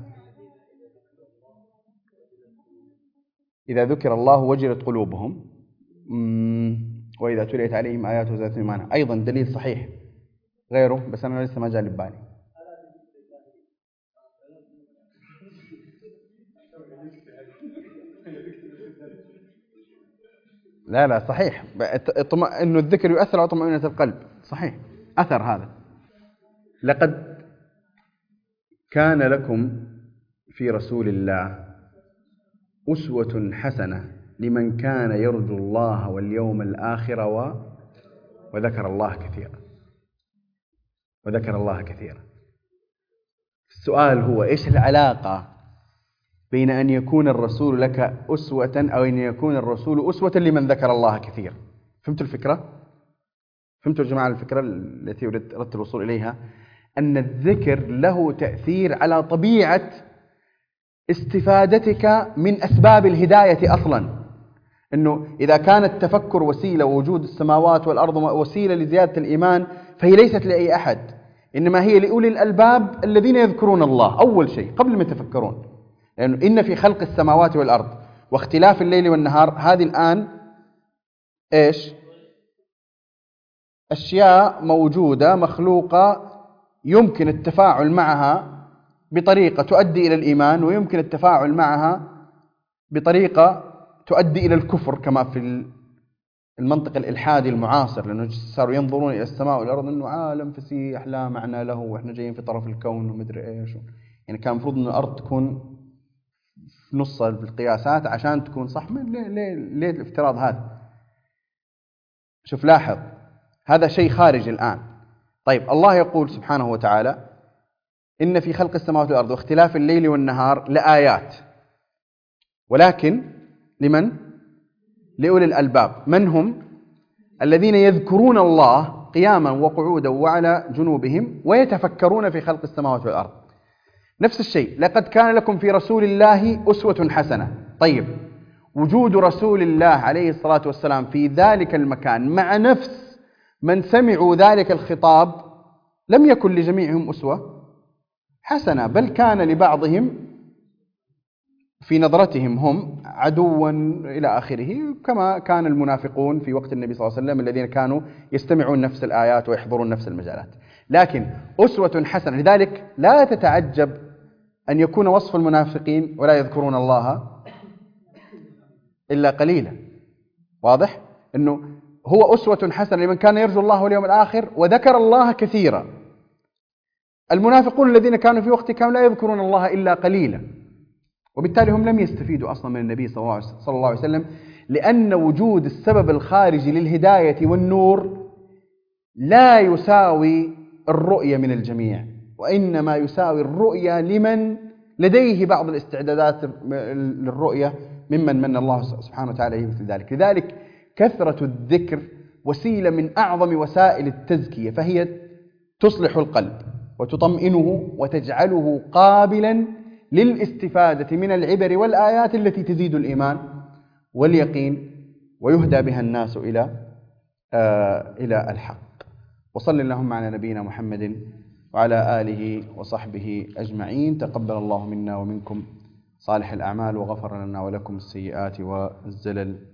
إذا ذكر الله وجلت قلوبهم وإذا تليت عليهم آياته زادتهم إيمانا، أيضا دليل صحيح غيره، بس أنا لسه ما جاء لي ببالي. لا صحيح، إنه الذكر يؤثر على طمأنينة القلب، صحيح، أثر هذا. لقد كان لكم في رسول الله أسوة حسنة لمن كان يرجو الله واليوم الآخر وذكر الله كثيرا. السؤال هو إيش العلاقة بين أن يكون الرسول لك أسوة أو أن يكون الرسول أسوة لمن ذكر الله كثيرا؟ فهمتوا الفكرة؟ فهمتوا يا جماعة الفكرة التي أردت الوصول إليها؟ أن الذكر له تأثير على طبيعة استفادتك من أسباب الهداية أصلا. أنه إذا كان التفكر وسيلة ووجود السماوات والأرض وسيلة لزيادة الإيمان، فهي ليست لأي أحد، إنما هي لأولي الألباب الذين يذكرون الله أول شيء قبل ما يتفكرون. لأنه يعني إن في خلق السماوات والأرض واختلاف الليل والنهار، هذه الآن إيش؟ أشياء موجودة مخلوقة يمكن التفاعل معها بطريقة تؤدي إلى الإيمان، ويمكن التفاعل معها بطريقة تؤدي إلى الكفر كما في المنطق الإلحادي المعاصر، لأنه صاروا ينظرون إلى السماء والأرض أنه عالم فسيح لا معنى له وإحنا جايين في طرف الكون ومدري إيش. يعني كان المفروض أن الأرض تكون في نص القياسات عشان تكون صح. ليه الافتراض هذا؟ شوف لاحظ، هذا شيء خارج الآن. طيب الله يقول سبحانه وتعالى إن في خلق السماوات والأرض واختلاف الليل والنهار لآيات، ولكن لمن؟ لأولي الألباب. من هم؟ الذين يذكرون الله قياما وقعودا وعلى جنوبهم ويتفكرون في خلق السماوات والأرض. نفس الشيء، لقد كان لكم في رسول الله أسوة حسنة. طيب وجود رسول الله عليه الصلاة والسلام في ذلك المكان مع نفس من سمعوا ذلك الخطاب لم يكن لجميعهم أسوة حسنة، بل كان لبعضهم في نظرتهم هم عدوا إلى آخره، كما كان المنافقون في وقت النبي صلى الله عليه وسلم الذين كانوا يستمعون نفس الآيات ويحضرون نفس المجالات. لكن أسوة حسنة، لذلك لا تتعجب أن يكون وصف المنافقين ولا يذكرون الله إلا قليلا. واضح؟ أنه هو أسوة حسنة لمن كان يرجو الله واليوم الآخر وذكر الله كثيرا. المنافقون الذين كانوا في وقت كانوا لا يذكرون الله إلا قليلا، وبالتالي هم لم يستفيدوا أصلا من النبي صلى الله عليه وسلم، لأن وجود السبب الخارجي للهداية والنور لا يساوي الرؤية من الجميع، وإنما يساوي الرؤية لمن لديه بعض الاستعدادات للرؤية ممن من الله سبحانه وتعالى مثل ذلك. لذلك كثرة الذكر وسيلة من أعظم وسائل التزكية، فهي تصلح القلب وتطمئنه وتجعله قابلا للاستفادة من العبر والآيات التي تزيد الإيمان واليقين ويهدى بها الناس إلى الحق. وصل اللهم على نبينا محمد وعلى آله وصحبه أجمعين. تقبل الله منا ومنكم صالح الأعمال وغفر لنا ولكم السيئات والزلل.